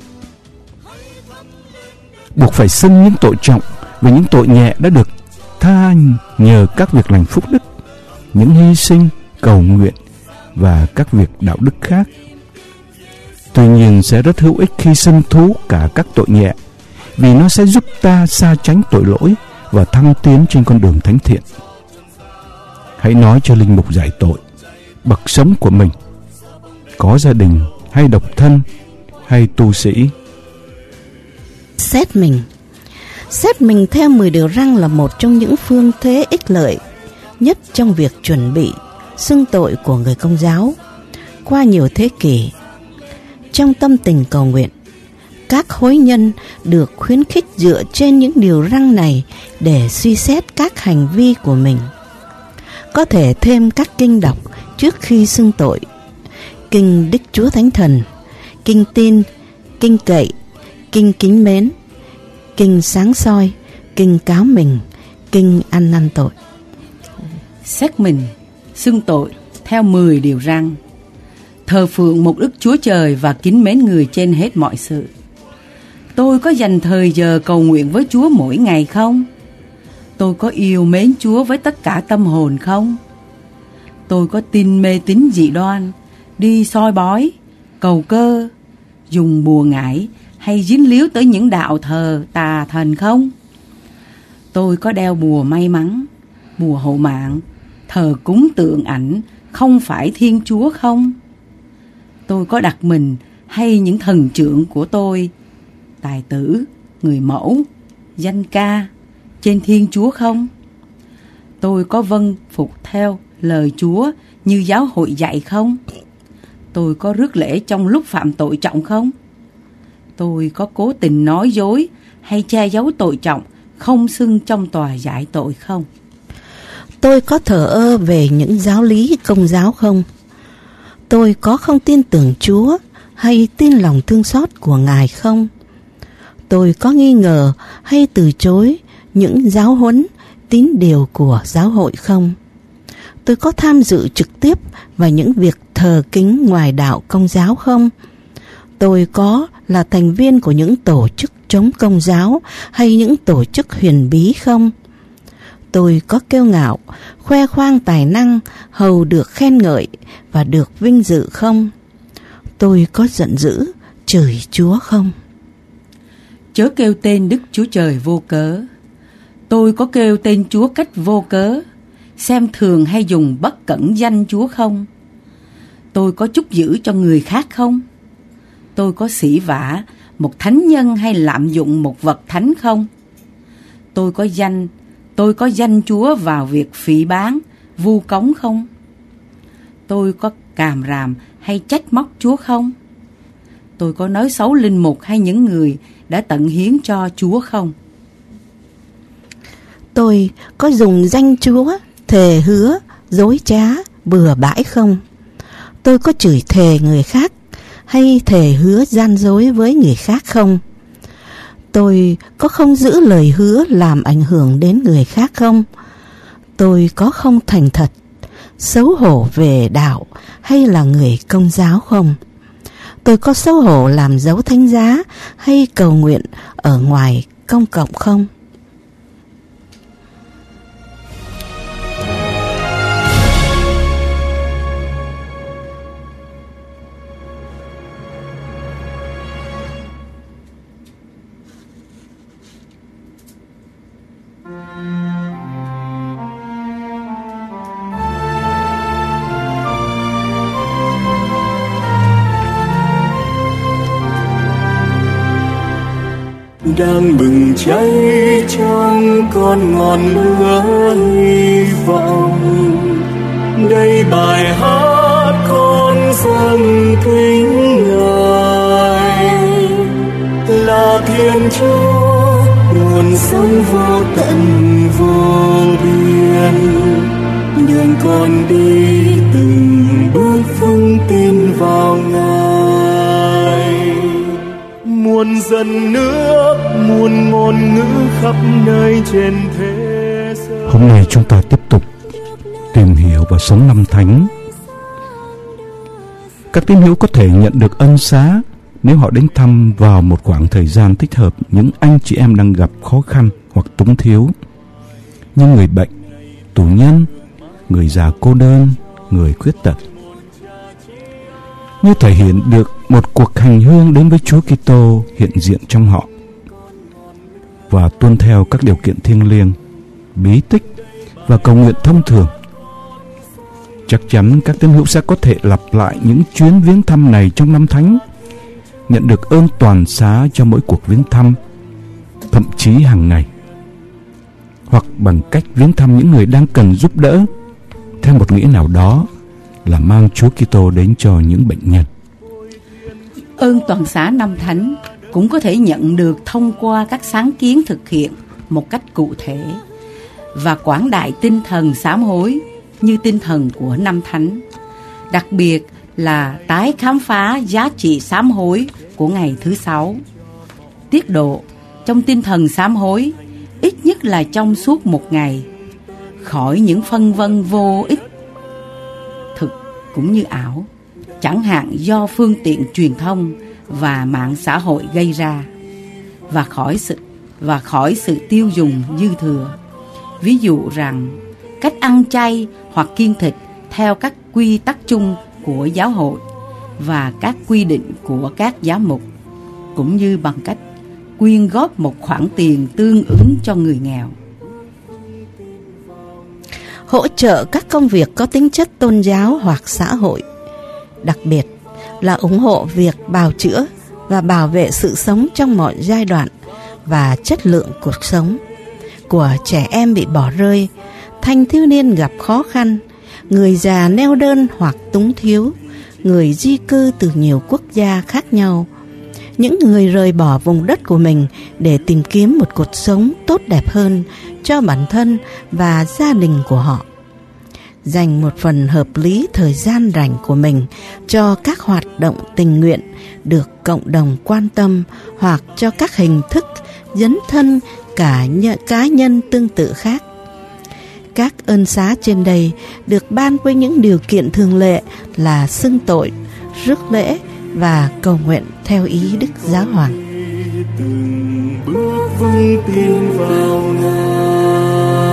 Buộc phải xưng những tội trọng về những tội nhẹ đã được tha nhờ các việc lành phúc đức, những hy sinh, cầu nguyện và các việc đạo đức khác. Tuy nhiên sẽ rất hữu ích khi xưng thú cả các tội nhẹ, vì nó sẽ giúp ta xa tránh tội lỗi và thăng tiến trên con đường thánh thiện. Hãy nói cho linh mục giải tội bậc sống của mình, có gia đình hay độc thân hay tu sĩ. Xét mình Xét mình theo mười điều răn là một trong những phương thế ích lợi nhất trong việc chuẩn bị xưng tội của người Công giáo qua nhiều thế kỷ. Trong tâm tình cầu nguyện, các hối nhân được khuyến khích dựa trên những điều răn này để suy xét các hành vi của mình. Có thể thêm các kinh đọc trước khi xưng tội: kinh Đức Chúa Thánh Thần, kinh tin, kinh cậy, kinh kính mến, kinh sáng soi, kinh cáo mình, kinh ăn năn tội. Xét mình, xưng tội theo mười điều răn: thờ phượng một Đức Chúa Trời và kính mến người trên hết mọi sự. Tôi có dành thời giờ cầu nguyện với Chúa mỗi ngày không? Tôi có yêu mến Chúa với tất cả tâm hồn không? Tôi có tin mê tín dị đoan, đi soi bói, cầu cơ, dùng bùa ngải hay dính líu tới những đạo thờ tà thần không? Tôi có đeo bùa may mắn, bùa hộ mạng, thờ cúng tượng ảnh không phải Thiên Chúa không? Tôi có đặt mình hay những thần trưởng của tôi, tài tử, người mẫu, danh ca, trên Thiên Chúa không? Tôi có vâng phục theo lời Chúa như giáo hội dạy không? Tôi có rước lễ trong lúc phạm tội trọng không? Tôi có cố tình nói dối hay che giấu tội trọng không xưng trong tòa giải tội không? Tôi có thờ ơ về những giáo lý Công giáo không? Tôi có không tin tưởng Chúa hay tin lòng thương xót của Ngài không? Tôi có nghi ngờ hay từ chối những giáo huấn, tín điều của giáo hội không? Tôi có tham dự trực tiếp vào những việc thờ kính ngoài đạo Công giáo không? Tôi có là thành viên của những tổ chức chống Công giáo hay những tổ chức huyền bí không? Tôi có kiêu ngạo, khoe khoang tài năng, hầu được khen ngợi và được vinh dự không? Tôi có giận dữ, chửi Chúa không? Chớ kêu tên Đức Chúa Trời vô cớ. Tôi có kêu tên Chúa cách vô cớ, xem thường hay dùng bất cẩn danh Chúa không? Tôi có chúc giữ cho người khác không? Tôi có sỉ vả một thánh nhân hay lạm dụng một vật thánh không? Tôi có danh, tôi có danh Chúa vào việc phỉ báng, vu cống không? Tôi có càm ràm hay trách móc Chúa không? Tôi có nói xấu linh mục hay những người đã tận hiến cho Chúa không? Tôi có dùng danh Chúa, thề hứa, dối trá, bừa bãi không? Tôi có chửi thề người khác hay thề hứa gian dối với người khác không? Tôi có không giữ lời hứa làm ảnh hưởng đến người khác không? Tôi có không thành thật, xấu hổ về đạo hay là người Công giáo không? Tôi có xấu hổ làm dấu thánh giá hay cầu nguyện ở ngoài công cộng không? đang bừng cháy trong con ngọn lửa hy vọng. Đây bài hát con dâng kính Ngài, là Thiên Chúa nguồn sống vô tận vô biên. Đường con đi từng bước vững tin vào Ngài. Muôn dân nước, muôn ngôn ngữ khắp nơi trên thế giới. Hôm nay chúng ta tiếp tục tìm hiểu và sống năm thánh. Các tín hữu có thể nhận được ân xá nếu họ đến thăm vào một khoảng thời gian thích hợp những anh chị em đang gặp khó khăn hoặc túng thiếu, như người bệnh, tù nhân, người già cô đơn, người khuyết tật, như thể hiện được một cuộc hành hương đến với Chúa Kitô hiện diện trong họ và tuân theo các điều kiện thiêng liêng, bí tích và cầu nguyện thông thường. Chắc chắn các tín hữu sẽ có thể lặp lại những chuyến viếng thăm này trong năm thánh, nhận được ơn toàn xá cho mỗi cuộc viếng thăm, thậm chí hàng ngày, hoặc bằng cách viếng thăm những người đang cần giúp đỡ, theo một nghĩa nào đó là mang Chúa Kitô đến cho những bệnh nhân. Ơn toàn xá năm thánh cũng có thể nhận được thông qua các sáng kiến thực hiện một cách cụ thể và quảng đại tinh thần sám hối như tinh thần của năm thánh, đặc biệt là tái khám phá giá trị sám hối của ngày thứ sáu. Tiết độ trong tinh thần sám hối ít nhất là trong suốt một ngày, khỏi những phân vân vô ích, thực cũng như ảo, chẳng hạn do phương tiện truyền thông và mạng xã hội gây ra, và khỏi sự và khỏi sự tiêu dùng dư thừa. Ví dụ rằng cách ăn chay hoặc kiêng thịt theo các quy tắc chung của giáo hội và các quy định của các giám mục, cũng như bằng cách quyên góp một khoản tiền tương ứng cho người nghèo. Hỗ trợ các công việc có tính chất tôn giáo hoặc xã hội, đặc biệt là ủng hộ việc bào chữa và bảo vệ sự sống trong mọi giai đoạn và chất lượng cuộc sống của trẻ em bị bỏ rơi, thanh thiếu niên gặp khó khăn, người già neo đơn hoặc túng thiếu, người di cư từ nhiều quốc gia khác nhau, những người rời bỏ vùng đất của mình để tìm kiếm một cuộc sống tốt đẹp hơn cho bản thân và gia đình của họ. Dành một phần hợp lý thời gian rảnh của mình cho các hoạt động tình nguyện được cộng đồng quan tâm, hoặc cho các hình thức dấn thân cả cá nhân tương tự khác. Các ơn xá trên đây được ban với những điều kiện thường lệ là xưng tội, rước lễ và cầu nguyện theo ý Đức Giáo Hoàng. Từng bước vững tin vào Ngài.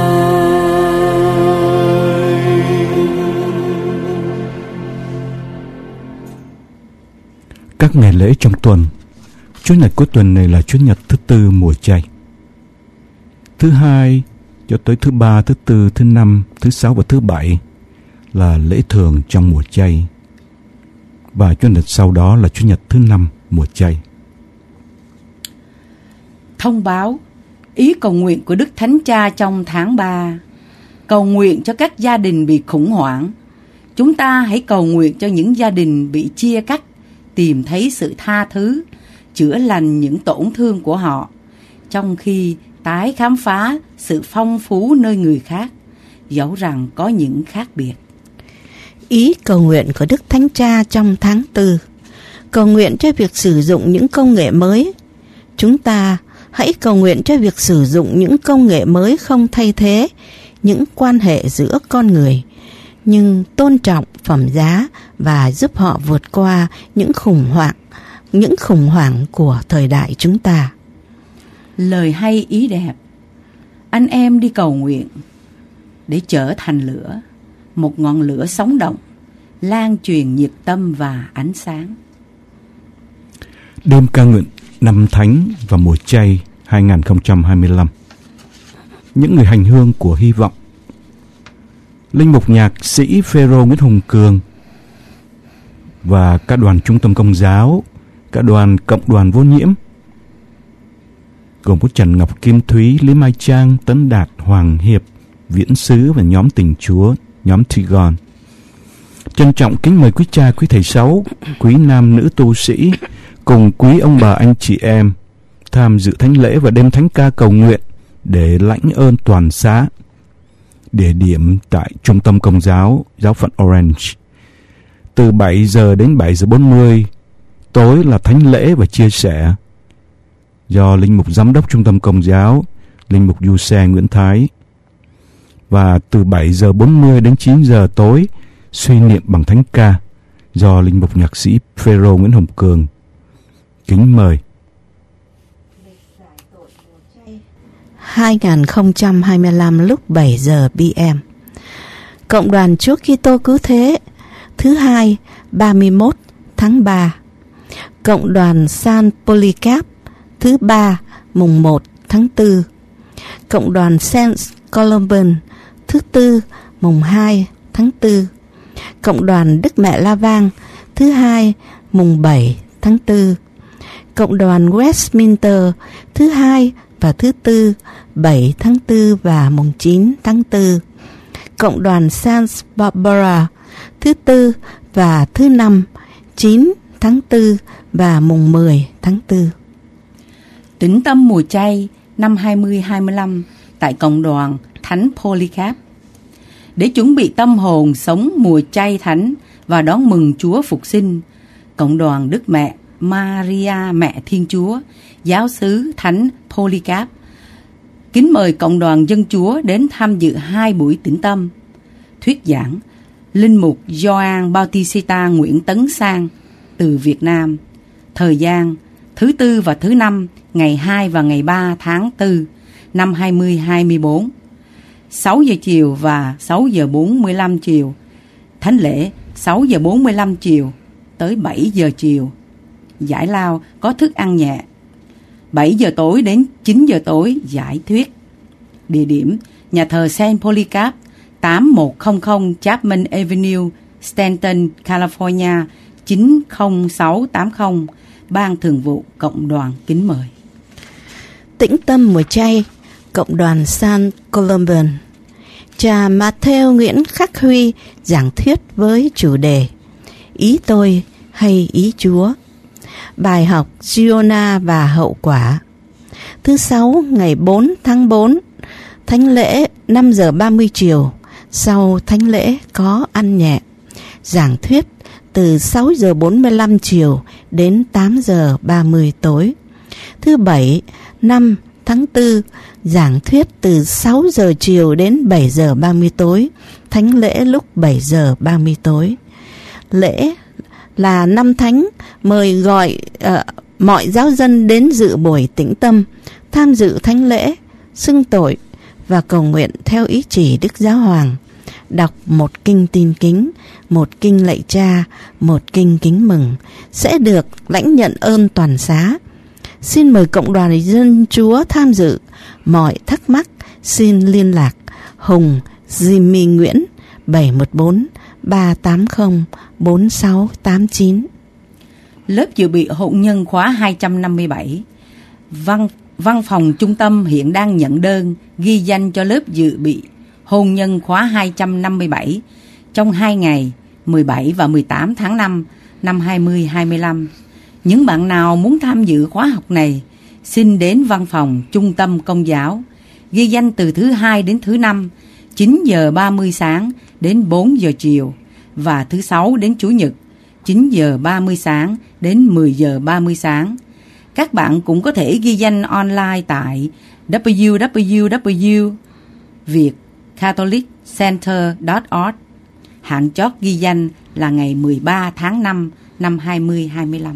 Các ngày lễ trong tuần, Chúa nhật cuối tuần này là Chúa nhật thứ tư mùa chay. Thứ hai cho tới thứ ba, thứ tư, thứ năm, thứ sáu và thứ bảy là lễ thường trong mùa chay. Và Chúa nhật sau đó là Chúa nhật thứ năm mùa chay. Thông báo ý cầu nguyện của Đức Thánh Cha trong tháng ba. Cầu nguyện cho các gia đình bị khủng hoảng. Chúng ta hãy cầu nguyện cho những gia đình bị chia cắt tìm thấy sự tha thứ, chữa lành những tổn thương của họ, trong khi tái khám phá sự phong phú nơi người khác, dẫu rằng có những khác biệt. Ý cầu nguyện của Đức Thánh Cha trong tháng tư: cầu nguyện cho việc sử dụng những công nghệ mới. Chúng ta hãy cầu nguyện cho việc sử dụng những công nghệ mới không thay thế những quan hệ giữa con người, nhưng tôn trọng phẩm giá và giúp họ vượt qua những khủng hoảng, những khủng hoảng của thời đại chúng ta. Lời hay ý đẹp. Anh em đi cầu nguyện để trở thành lửa, một ngọn lửa sống động, lan truyền nhiệt tâm và ánh sáng. Đêm ca nguyện năm thánh và mùa chay hai không hai lăm. Những người hành hương của hy vọng. Linh mục nhạc sĩ Phêrô Nguyễn Hùng Cường và các đoàn trung tâm công giáo, các đoàn cộng đoàn vô nhiễm gồm có Trần Ngọc Kim Thúy, Lý Mai Trang, Tấn Đạt, Hoàng Hiệp, Viễn Sứ và nhóm Tình Chúa, nhóm Trigon. Trân trọng kính mời quý cha, quý thầy sáu, quý nam nữ tu sĩ cùng quý ông bà anh chị em tham dự thánh lễ và đêm thánh ca cầu nguyện để lãnh ơn toàn xá. Địa điểm tại Trung tâm Công giáo Giáo phận Orange. Từ bảy giờ đến bảy giờ bốn mươi tối là thánh lễ và chia sẻ do linh mục giám đốc Trung tâm Công giáo, linh mục Du Xe Nguyễn Thái. Và từ bảy giờ bốn mươi đến chín giờ tối suy niệm bằng thánh ca do linh mục nhạc sĩ Phêrô Nguyễn Hồng Cường. Kính mời. hai không hai lăm lúc bảy giờ pê em. Cộng đoàn Chúa Kitô Cứu Thế thứ hai ba mươi mốt tháng ba. Cộng đoàn San Polycarp thứ ba mùng một tháng tư. Cộng đoàn Saint Columban thứ tư mùng hai tháng tư. Cộng đoàn Đức Mẹ La Vang thứ hai mùng bảy tháng tư. Cộng đoàn Westminster thứ hai và thứ tư bảy tháng tư và mùng chín tháng tư. Cộng đoàn Saint Barbara thứ tư và thứ năm chín tháng tư và mùng mười tháng tư. Tĩnh tâm mùa chay năm hai không hai lăm tại Cộng đoàn Thánh Polycarp. Để chuẩn bị tâm hồn sống mùa chay thánh và đón mừng Chúa Phục sinh, Cộng đoàn Đức Mẹ Maria Mẹ Thiên Chúa, Giáo xứ Thánh Polycarp kính mời Cộng đoàn Dân Chúa đến tham dự hai buổi tĩnh tâm. Thuyết giảng linh mục Gioan Bautista Nguyễn Tấn Sang từ Việt Nam. Thời gian thứ tư và thứ năm ngày hai và ngày ba tháng tư năm hai không hai tư, sáu giờ chiều và sáu giờ bốn mươi lăm chiều. Thánh lễ sáu giờ bốn mươi lăm chiều tới bảy giờ chiều. Giải lao có thức ăn nhẹ. bảy giờ tối đến chín giờ tối giải thuyết. Địa điểm nhà thờ Saint Polycarp, tám một không không Chapman Avenue, Stanton, California chín không sáu tám không. Ban Thường vụ Cộng đoàn kính mời. Tĩnh tâm mùa chay, Cộng đoàn San Columban. Cha Matthew Nguyễn Khắc Huy giảng thuyết với chủ đề Ý tôi hay ý Chúa. Bài học Giona và hậu quả. Thứ sáu ngày bốn tháng tư, thánh lễ năm giờ ba mươi chiều. Sau thánh lễ có ăn nhẹ. Giảng thuyết từ sáu giờ bốn mươi lăm chiều đến tám giờ ba mươi tối. Thứ bảy năm tháng tư, giảng thuyết từ sáu giờ chiều đến bảy giờ ba mươi tối. Thánh lễ lúc bảy giờ ba mươi tối. Lễ là năm thánh, mời gọi uh, mọi giáo dân đến dự buổi tĩnh tâm, tham dự thánh lễ, xưng tội và cầu nguyện theo ý chỉ Đức Giáo Hoàng. Đọc một kinh tin kính, một kinh lạy Cha, một kinh kính mừng, sẽ được lãnh nhận ơn toàn xá. Xin mời Cộng đoàn Dân Chúa tham dự. Mọi thắc mắc xin liên lạc Hùng Jimmy Nguyễn bảy một bốn ba tám không bốn sáu tám chín. Lớp dự bị hôn nhân khóa hai trăm năm mươi bảy. Văn, văn phòng trung tâm hiện đang nhận đơn ghi danh cho lớp dự bị hôn nhân khóa hai trăm năm mươi bảy trong hai ngày mười bảy và mười tám tháng năm năm hai không hai lăm. Những bạn nào muốn tham dự khóa học này xin đến văn phòng trung tâm Công giáo, ghi danh từ thứ hai đến thứ năm chín giờ ba mươi sáng đến bốn giờ chiều và thứ sáu đến chủ nhật chín giờ ba mươi sáng đến mười giờ ba mươi sáng. Các bạn cũng có thể ghi danh online tại w w w chấm việt catholic center chấm org. Hạn chót ghi danh là ngày mười ba tháng năm năm hai không hai lăm.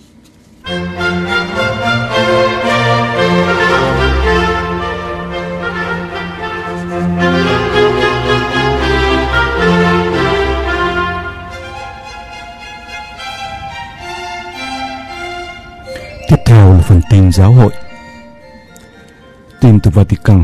Tiếp theo là phần tin giáo hội. Tin từ Vatican.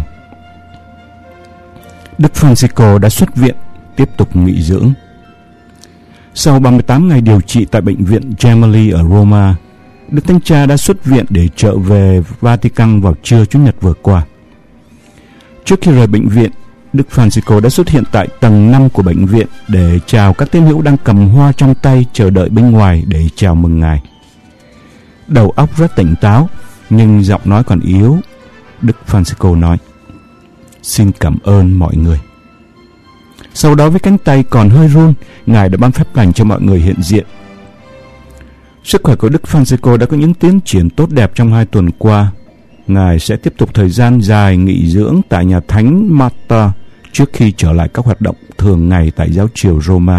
Đức Francisco đã xuất viện, tiếp tục nghỉ dưỡng. Sau ba mươi tám ngày điều trị tại bệnh viện Gemelli ở Roma, Đức Thánh Cha đã xuất viện để trở về Vatican vào trưa Chủ nhật vừa qua. Trước khi rời bệnh viện, Đức Francisco đã xuất hiện tại tầng năm của bệnh viện để chào các tín hữu đang cầm hoa trong tay chờ đợi bên ngoài để chào mừng Ngài. Đầu óc rất tỉnh táo, nhưng giọng nói còn yếu. Đức Francisco nói: "Xin cảm ơn mọi người." Sau đó với cánh tay còn hơi run, Ngài đã ban phép lành cho mọi người hiện diện. Sức khỏe của Đức Francisco đã có những tiến triển tốt đẹp trong hai tuần qua. Ngài sẽ tiếp tục thời gian dài nghỉ dưỡng tại nhà thánh Marta trước khi trở lại các hoạt động thường ngày tại giáo triều Roma.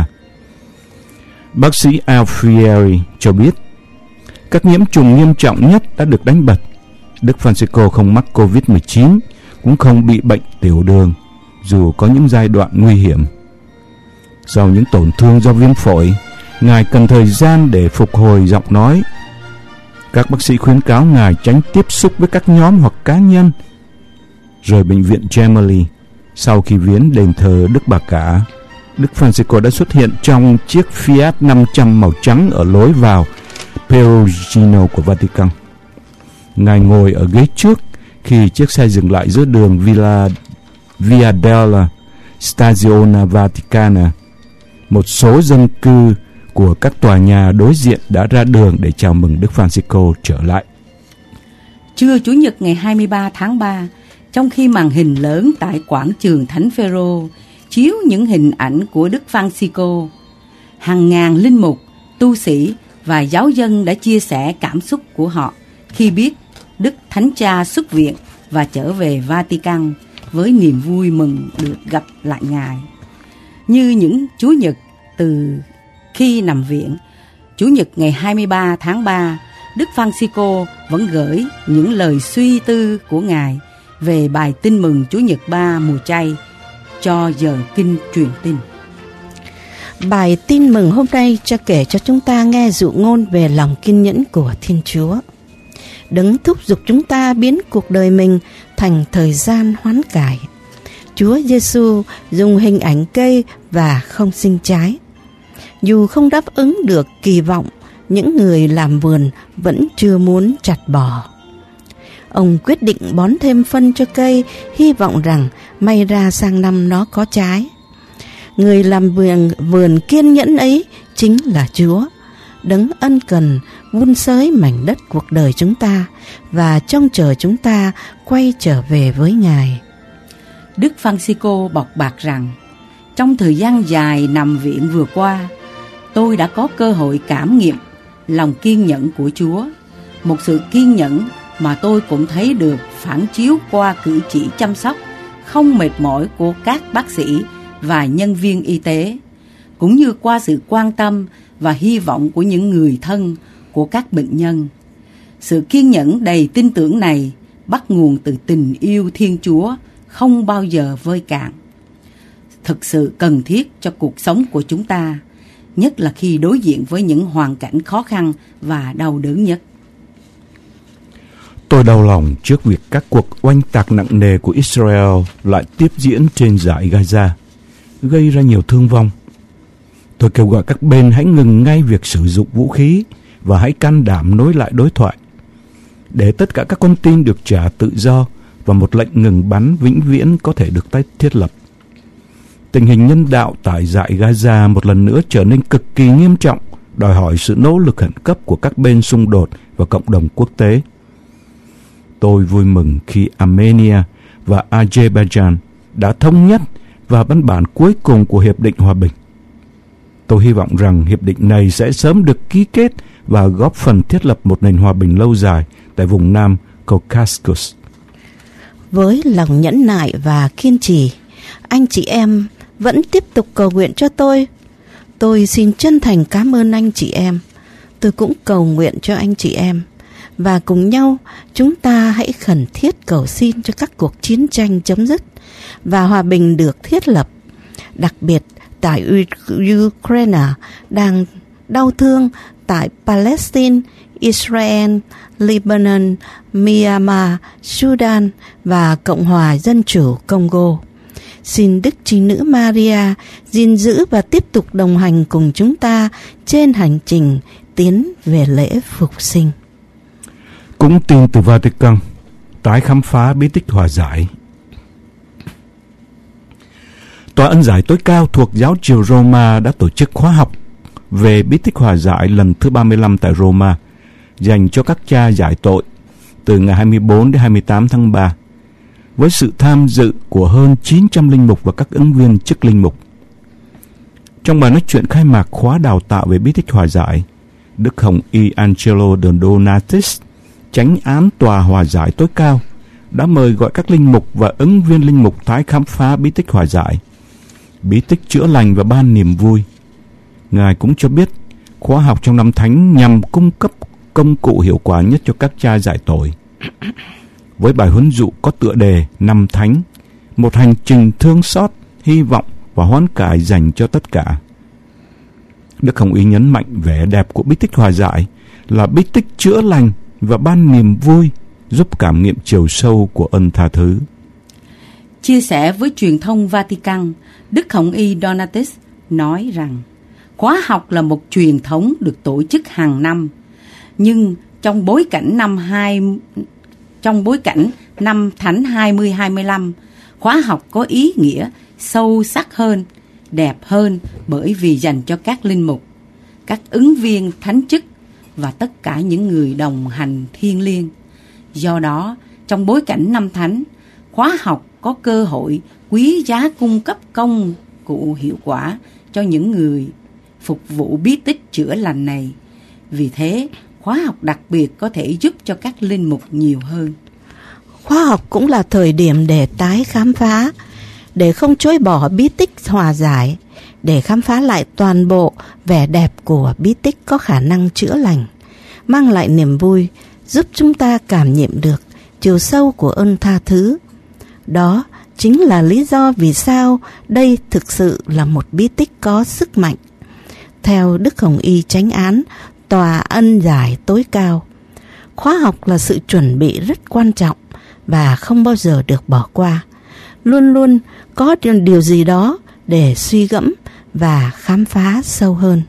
Bác sĩ Alfieri cho biết, các nhiễm trùng nghiêm trọng nhất đã được đánh bật. Đức Francisco không mắc covid mười chín, cũng không bị bệnh tiểu đường, dù có những giai đoạn nguy hiểm. Sau những tổn thương do viêm phổi, Ngài cần thời gian để phục hồi giọng nói. Các bác sĩ khuyến cáo Ngài tránh tiếp xúc với các nhóm hoặc cá nhân. Rời bệnh viện Gemelli, sau khi viếng đền thờ Đức Bà Cả, Đức Francisco đã xuất hiện trong chiếc Fiat năm trăm màu trắng ở lối vào Perugino của Vatican. Ngài ngồi ở ghế trước khi chiếc xe dừng lại giữa đường Villa Via della Stazione Vaticana. Một số dân cư của các tòa nhà đối diện đã ra đường để chào mừng Đức Francisco trở lại. Trưa Chủ nhật ngày hai mươi ba tháng ba, trong khi màn hình lớn tại quảng trường Thánh Phêrô chiếu những hình ảnh của Đức Francisco, hàng ngàn linh mục, tu sĩ và giáo dân đã chia sẻ cảm xúc của họ khi biết Đức Thánh Cha xuất viện và trở về Vatican với niềm vui mừng được gặp lại Ngài. Như những Chủ nhật từ khi nằm viện, Chủ nhật ngày hai mươi ba tháng ba, Đức Francisco vẫn gửi những lời suy tư của Ngài về bài tin mừng Chủ nhật ba mùa chay cho giờ kinh truyền tin. Bài tin mừng hôm nay cho kể cho chúng ta nghe dụ ngôn về lòng kiên nhẫn của Thiên Chúa. Đấng thúc giục chúng ta biến cuộc đời mình thành thời gian hoán cải. Chúa Giêsu dùng hình ảnh cây và không sinh trái. Dù không đáp ứng được kỳ vọng, những người làm vườn vẫn chưa muốn chặt bỏ. Ông quyết định bón thêm phân cho cây, hy vọng rằng may ra sang năm nó có trái. Người làm vườn, vườn kiên nhẫn ấy chính là Chúa, đấng ân cần vun xới mảnh đất cuộc đời chúng ta và trông chờ chúng ta quay trở về với Ngài. Đức Francisco bộc bạch rằng, trong thời gian dài nằm viện vừa qua, tôi đã có cơ hội cảm nghiệm lòng kiên nhẫn của Chúa, một sự kiên nhẫn mà tôi cũng thấy được phản chiếu qua cử chỉ chăm sóc không mệt mỏi của các bác sĩ và nhân viên y tế, cũng như qua sự quan tâm và hy vọng của những người thân của các bệnh nhân. Sự kiên nhẫn đầy tin tưởng này bắt nguồn từ tình yêu Thiên Chúa không bao giờ vơi cạn, thực sự cần thiết cho cuộc sống của chúng ta, nhất là khi đối diện với những hoàn cảnh khó khăn và đau đớn nhất. Tôi đau lòng trước việc các cuộc oanh tạc nặng nề của Israel lại tiếp diễn trên dải Gaza, gây ra nhiều thương vong. Tôi kêu gọi các bên hãy ngừng ngay việc sử dụng vũ khí và hãy can đảm nối lại đối thoại, để tất cả các con tin được trả tự do và một lệnh ngừng bắn vĩnh viễn có thể được tái thiết lập. Tình hình nhân đạo tại dải Gaza một lần nữa trở nên cực kỳ nghiêm trọng, đòi hỏi sự nỗ lực khẩn cấp của các bên xung đột và cộng đồng quốc tế. Tôi vui mừng khi Armenia và Azerbaijan đã thống nhất vào văn bản cuối cùng của Hiệp định Hòa bình. Tôi hy vọng rằng hiệp định này sẽ sớm được ký kết và góp phần thiết lập một nền hòa bình lâu dài tại vùng Nam Caucasus. Với lòng nhẫn nại và kiên trì, anh chị em vẫn tiếp tục cầu nguyện cho tôi. Tôi xin chân thành cảm ơn anh chị em. Tôi cũng cầu nguyện cho anh chị em. Và cùng nhau chúng ta hãy khẩn thiết cầu xin cho các cuộc chiến tranh chấm dứt và hòa bình được thiết lập. Đặc biệt tại Ukraine đang đau thương, tại Palestine, Israel, Lebanon, Myanmar, Sudan và Cộng hòa Dân chủ Congo. Xin Đức Trinh Nữ Maria gìn giữ và tiếp tục đồng hành cùng chúng ta trên hành trình tiến về lễ phục sinh. Cũng tin từ Vatican, tái khám phá bí tích hòa giải. Tòa ân giải tối cao thuộc giáo triều Roma đã tổ chức khóa học về bí tích hòa giải lần thứ ba mươi lăm tại Roma dành cho các cha giải tội từ ngày hai mươi bốn đến hai mươi tám tháng ba, với sự tham dự của hơn chín trăm linh mục và các ứng viên chức linh mục. Trong bài nói chuyện khai mạc khóa đào tạo về bí tích hòa giải, Đức Hồng Y Angelo de Donatis, chánh án tòa hòa giải tối cao, đã mời gọi các linh mục và ứng viên linh mục tái khám phá bí tích hòa giải, bí tích chữa lành và ban niềm vui. Ngài cũng cho biết khóa học trong năm thánh nhằm cung cấp công cụ hiệu quả nhất cho các cha giải tội. Với bài huấn dụ có tựa đề Năm Thánh, một hành trình thương xót, hy vọng và hoán cải dành cho tất cả. Đức Hồng Y nhấn mạnh vẻ đẹp của bí tích hòa giải là bí tích chữa lành và ban niềm vui, giúp cảm nghiệm chiều sâu của ân tha thứ. Chia sẻ với truyền thông Vatican, Đức Hồng Y Donatis nói rằng khóa học là một truyền thống được tổ chức hàng năm, nhưng trong bối cảnh năm hai trong bối cảnh năm Thánh hai mươi hai mươi lăm, khóa học có ý nghĩa sâu sắc hơn, đẹp hơn bởi vì dành cho các linh mục, các ứng viên thánh chức và tất cả những người đồng hành thiêng liêng. Do đó, trong bối cảnh năm Thánh, khóa học có cơ hội quý giá cung cấp công cụ hiệu quả cho những người phục vụ bí tích chữa lành này. Vì thế, khóa học đặc biệt có thể giúp cho các linh mục nhiều hơn. Khóa học cũng là thời điểm để tái khám phá, để không chối bỏ bí tích hòa giải, để khám phá lại toàn bộ vẻ đẹp của bí tích có khả năng chữa lành, mang lại niềm vui, giúp chúng ta cảm nghiệm được chiều sâu của ơn tha thứ. Đó chính là lý do vì sao đây thực sự là một bí tích có sức mạnh. Theo Đức Hồng Y chánh án Tòa ân giải tối cao, khóa học là sự chuẩn bị rất quan trọng và không bao giờ được bỏ qua. Luôn luôn có điều gì đó để suy gẫm và khám phá sâu hơn.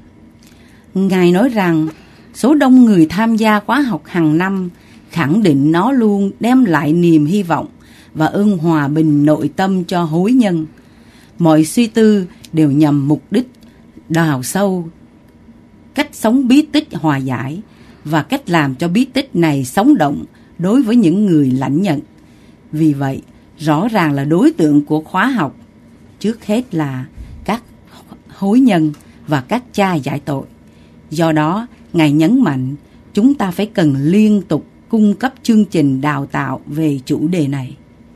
Ngài nói rằng số đông người tham gia khóa học hàng năm khẳng định nó luôn đem lại niềm hy vọng và ơn hòa bình nội tâm cho hối nhân. Mọi suy tư đều nhằm mục đích đào sâu cách sống bí tích hòa giải và cách làm cho bí tích này sống động đối với những người lãnh nhận. Vì vậy, rõ ràng là đối tượng của khóa học trước hết là các hối nhân và các cha giải tội. Do đó, Ngài nhấn mạnh chúng ta phải cần liên tục cung cấp chương trình đào tạo về chủ đề này.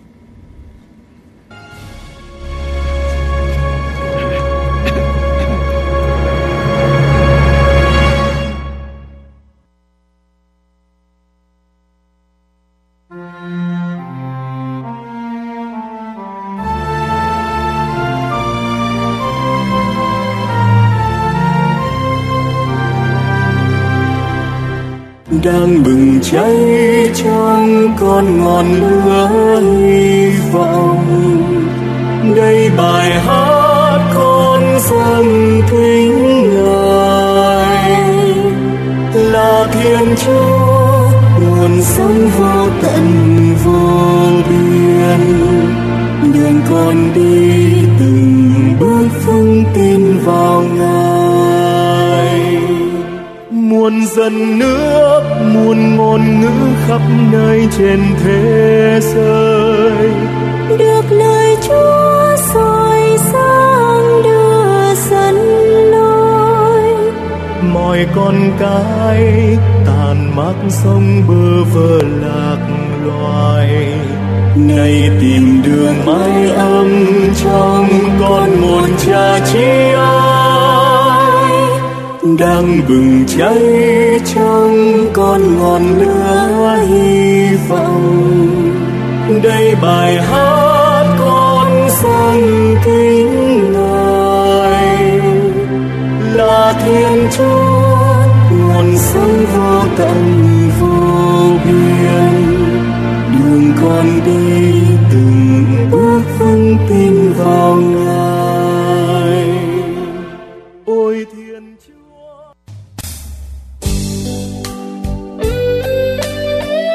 Đang bừng cháy trong con ngọn lửa hy vọng. Đây bài hát con dâng kính Ngài, là Thiên Chúa nguồn sống vô tận vô biên. Đường con đi từng bước vững tin vào Ngài. Muôn dân nước, muôn ngôn ngữ khắp nơi trên thế giới, được lời Chúa soi sáng đưa dẫn lối. Mọi con cái tàn mát sông bơ vơ lạc loài, nay tìm đường mái ấm trong con một Cha chi ái. Đang bừng cháy trong con ngọn lửa hy vọng. Đây bài hát con dâng kính Ngài, là Thiên Chúa nguồn sống vô tận vô biên. Đường con đi từng bước vững tin vào Ngài. Ôi Thiên Chúa.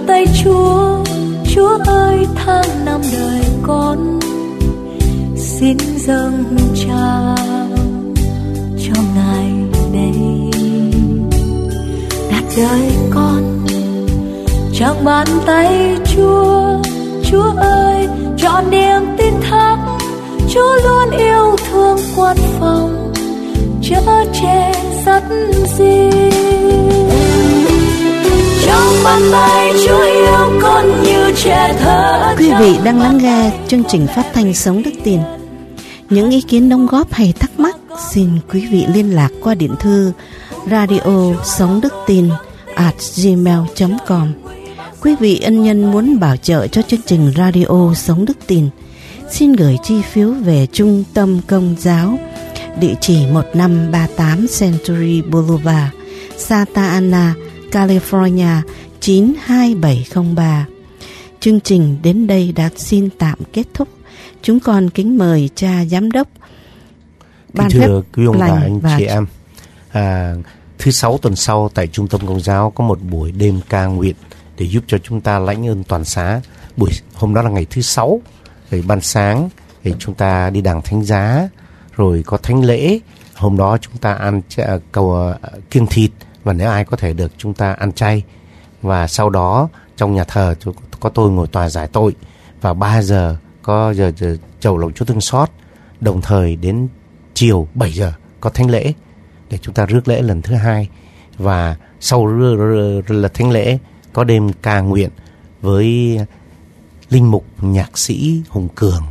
tay Chúa. Chúa ơi, tháng năm đời con xin dâng trao cho Ngài đây. Đặt đời con trong bàn tay Chúa. Chúa ơi, trọn niềm tin thác, Chúa luôn yêu thương quan phòng, chở che dắt gìn. Trong bàn tay Chúa yêu con như trẻ thơ. Quý vị đang lắng nghe chương trình phát thanh Sống Đức Tin. Những ý kiến đóng góp hay thắc mắc xin quý vị liên lạc qua điện thư radio sống đức tin at gmail chấm com. Quý vị ân nhân muốn bảo trợ cho chương trình Radio Sống Đức Tin, xin gửi chi phiếu về Trung tâm Công giáo, địa chỉ một năm ba tám Century Boulevard, Santa Ana, California chín hai bảy không ba. Chương trình đến đây đã xin tạm kết thúc. Chúng con kính mời cha giám đốc Ban phép quý ông bà anh chị em, à, thứ sáu tuần sau tại Trung tâm Công giáo có một buổi đêm ca nguyện để giúp cho chúng ta lãnh ơn toàn xá. Buổi hôm đó là ngày thứ sáu, rồi ban sáng thì chúng ta đi đàng thánh giá, rồi có thánh lễ. Hôm đó chúng ta ăn cầu kiêng thịt, và nếu ai có thể được chúng ta ăn chay. Và sau đó trong nhà thờ có tôi ngồi tòa giải tội, và ba giờ có giờ, giờ chầu lòng Chúa thương xót. Đồng thời đến chiều bảy giờ có thánh lễ để chúng ta rước lễ lần thứ hai. Và sau là thánh lễ có đêm ca nguyện với linh mục nhạc sĩ Hùng Cường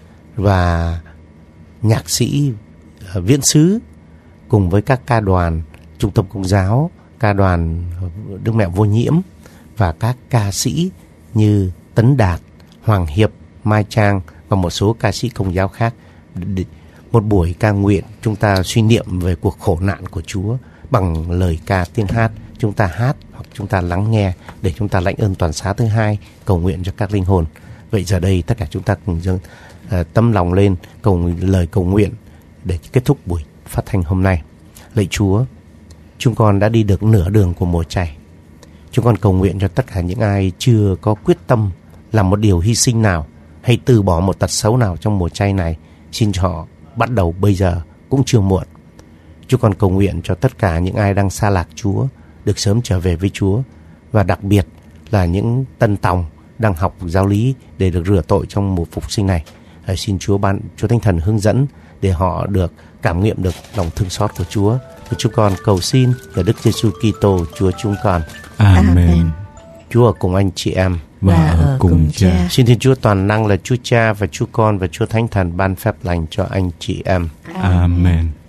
và nhạc sĩ Viễn Sứ cùng với các ca đoàn Trung tâm Công giáo, ca đoàn Đức Mẹ Vô Nhiễm và các ca sĩ như Tấn Đạt, Hoàng Hiệp, Mai Trang và một số ca sĩ Công giáo khác. Một buổi ca nguyện chúng ta suy niệm về cuộc khổ nạn của Chúa bằng lời ca tiếng hát. Chúng ta hát hoặc chúng ta lắng nghe để chúng ta lãnh ơn toàn xá thứ hai, cầu nguyện cho các linh hồn. Vậy giờ đây tất cả chúng ta cùng dâng uh, tâm lòng lên cầu lời cầu nguyện để kết thúc buổi phát thanh hôm nay. Lạy Chúa, chúng con đã đi được nửa đường của mùa chay. Chúng con cầu nguyện cho tất cả những ai chưa có quyết tâm làm một điều hy sinh nào hay từ bỏ một tật xấu nào trong mùa chay này, xin cho họ bắt đầu bây giờ cũng chưa muộn. Chúng con cầu nguyện cho tất cả những ai đang xa lạc Chúa được sớm trở về với Chúa, và đặc biệt là những tân tòng đang học giáo lý để được rửa tội trong mùa phục sinh này. À, xin Chúa ban Chúa Thánh Thần hướng dẫn để họ được cảm nghiệm được lòng thương xót của Chúa. Và chúng con cầu xin ở Đức Giêsu Kitô Chúa chúng con. Amen. Chúa ở cùng anh chị em và ở cùng Cha. Xin Thiên Chúa toàn năng là Chúa Cha và Chúa Con và Chúa Thánh Thần ban phép lành cho anh chị em. Amen.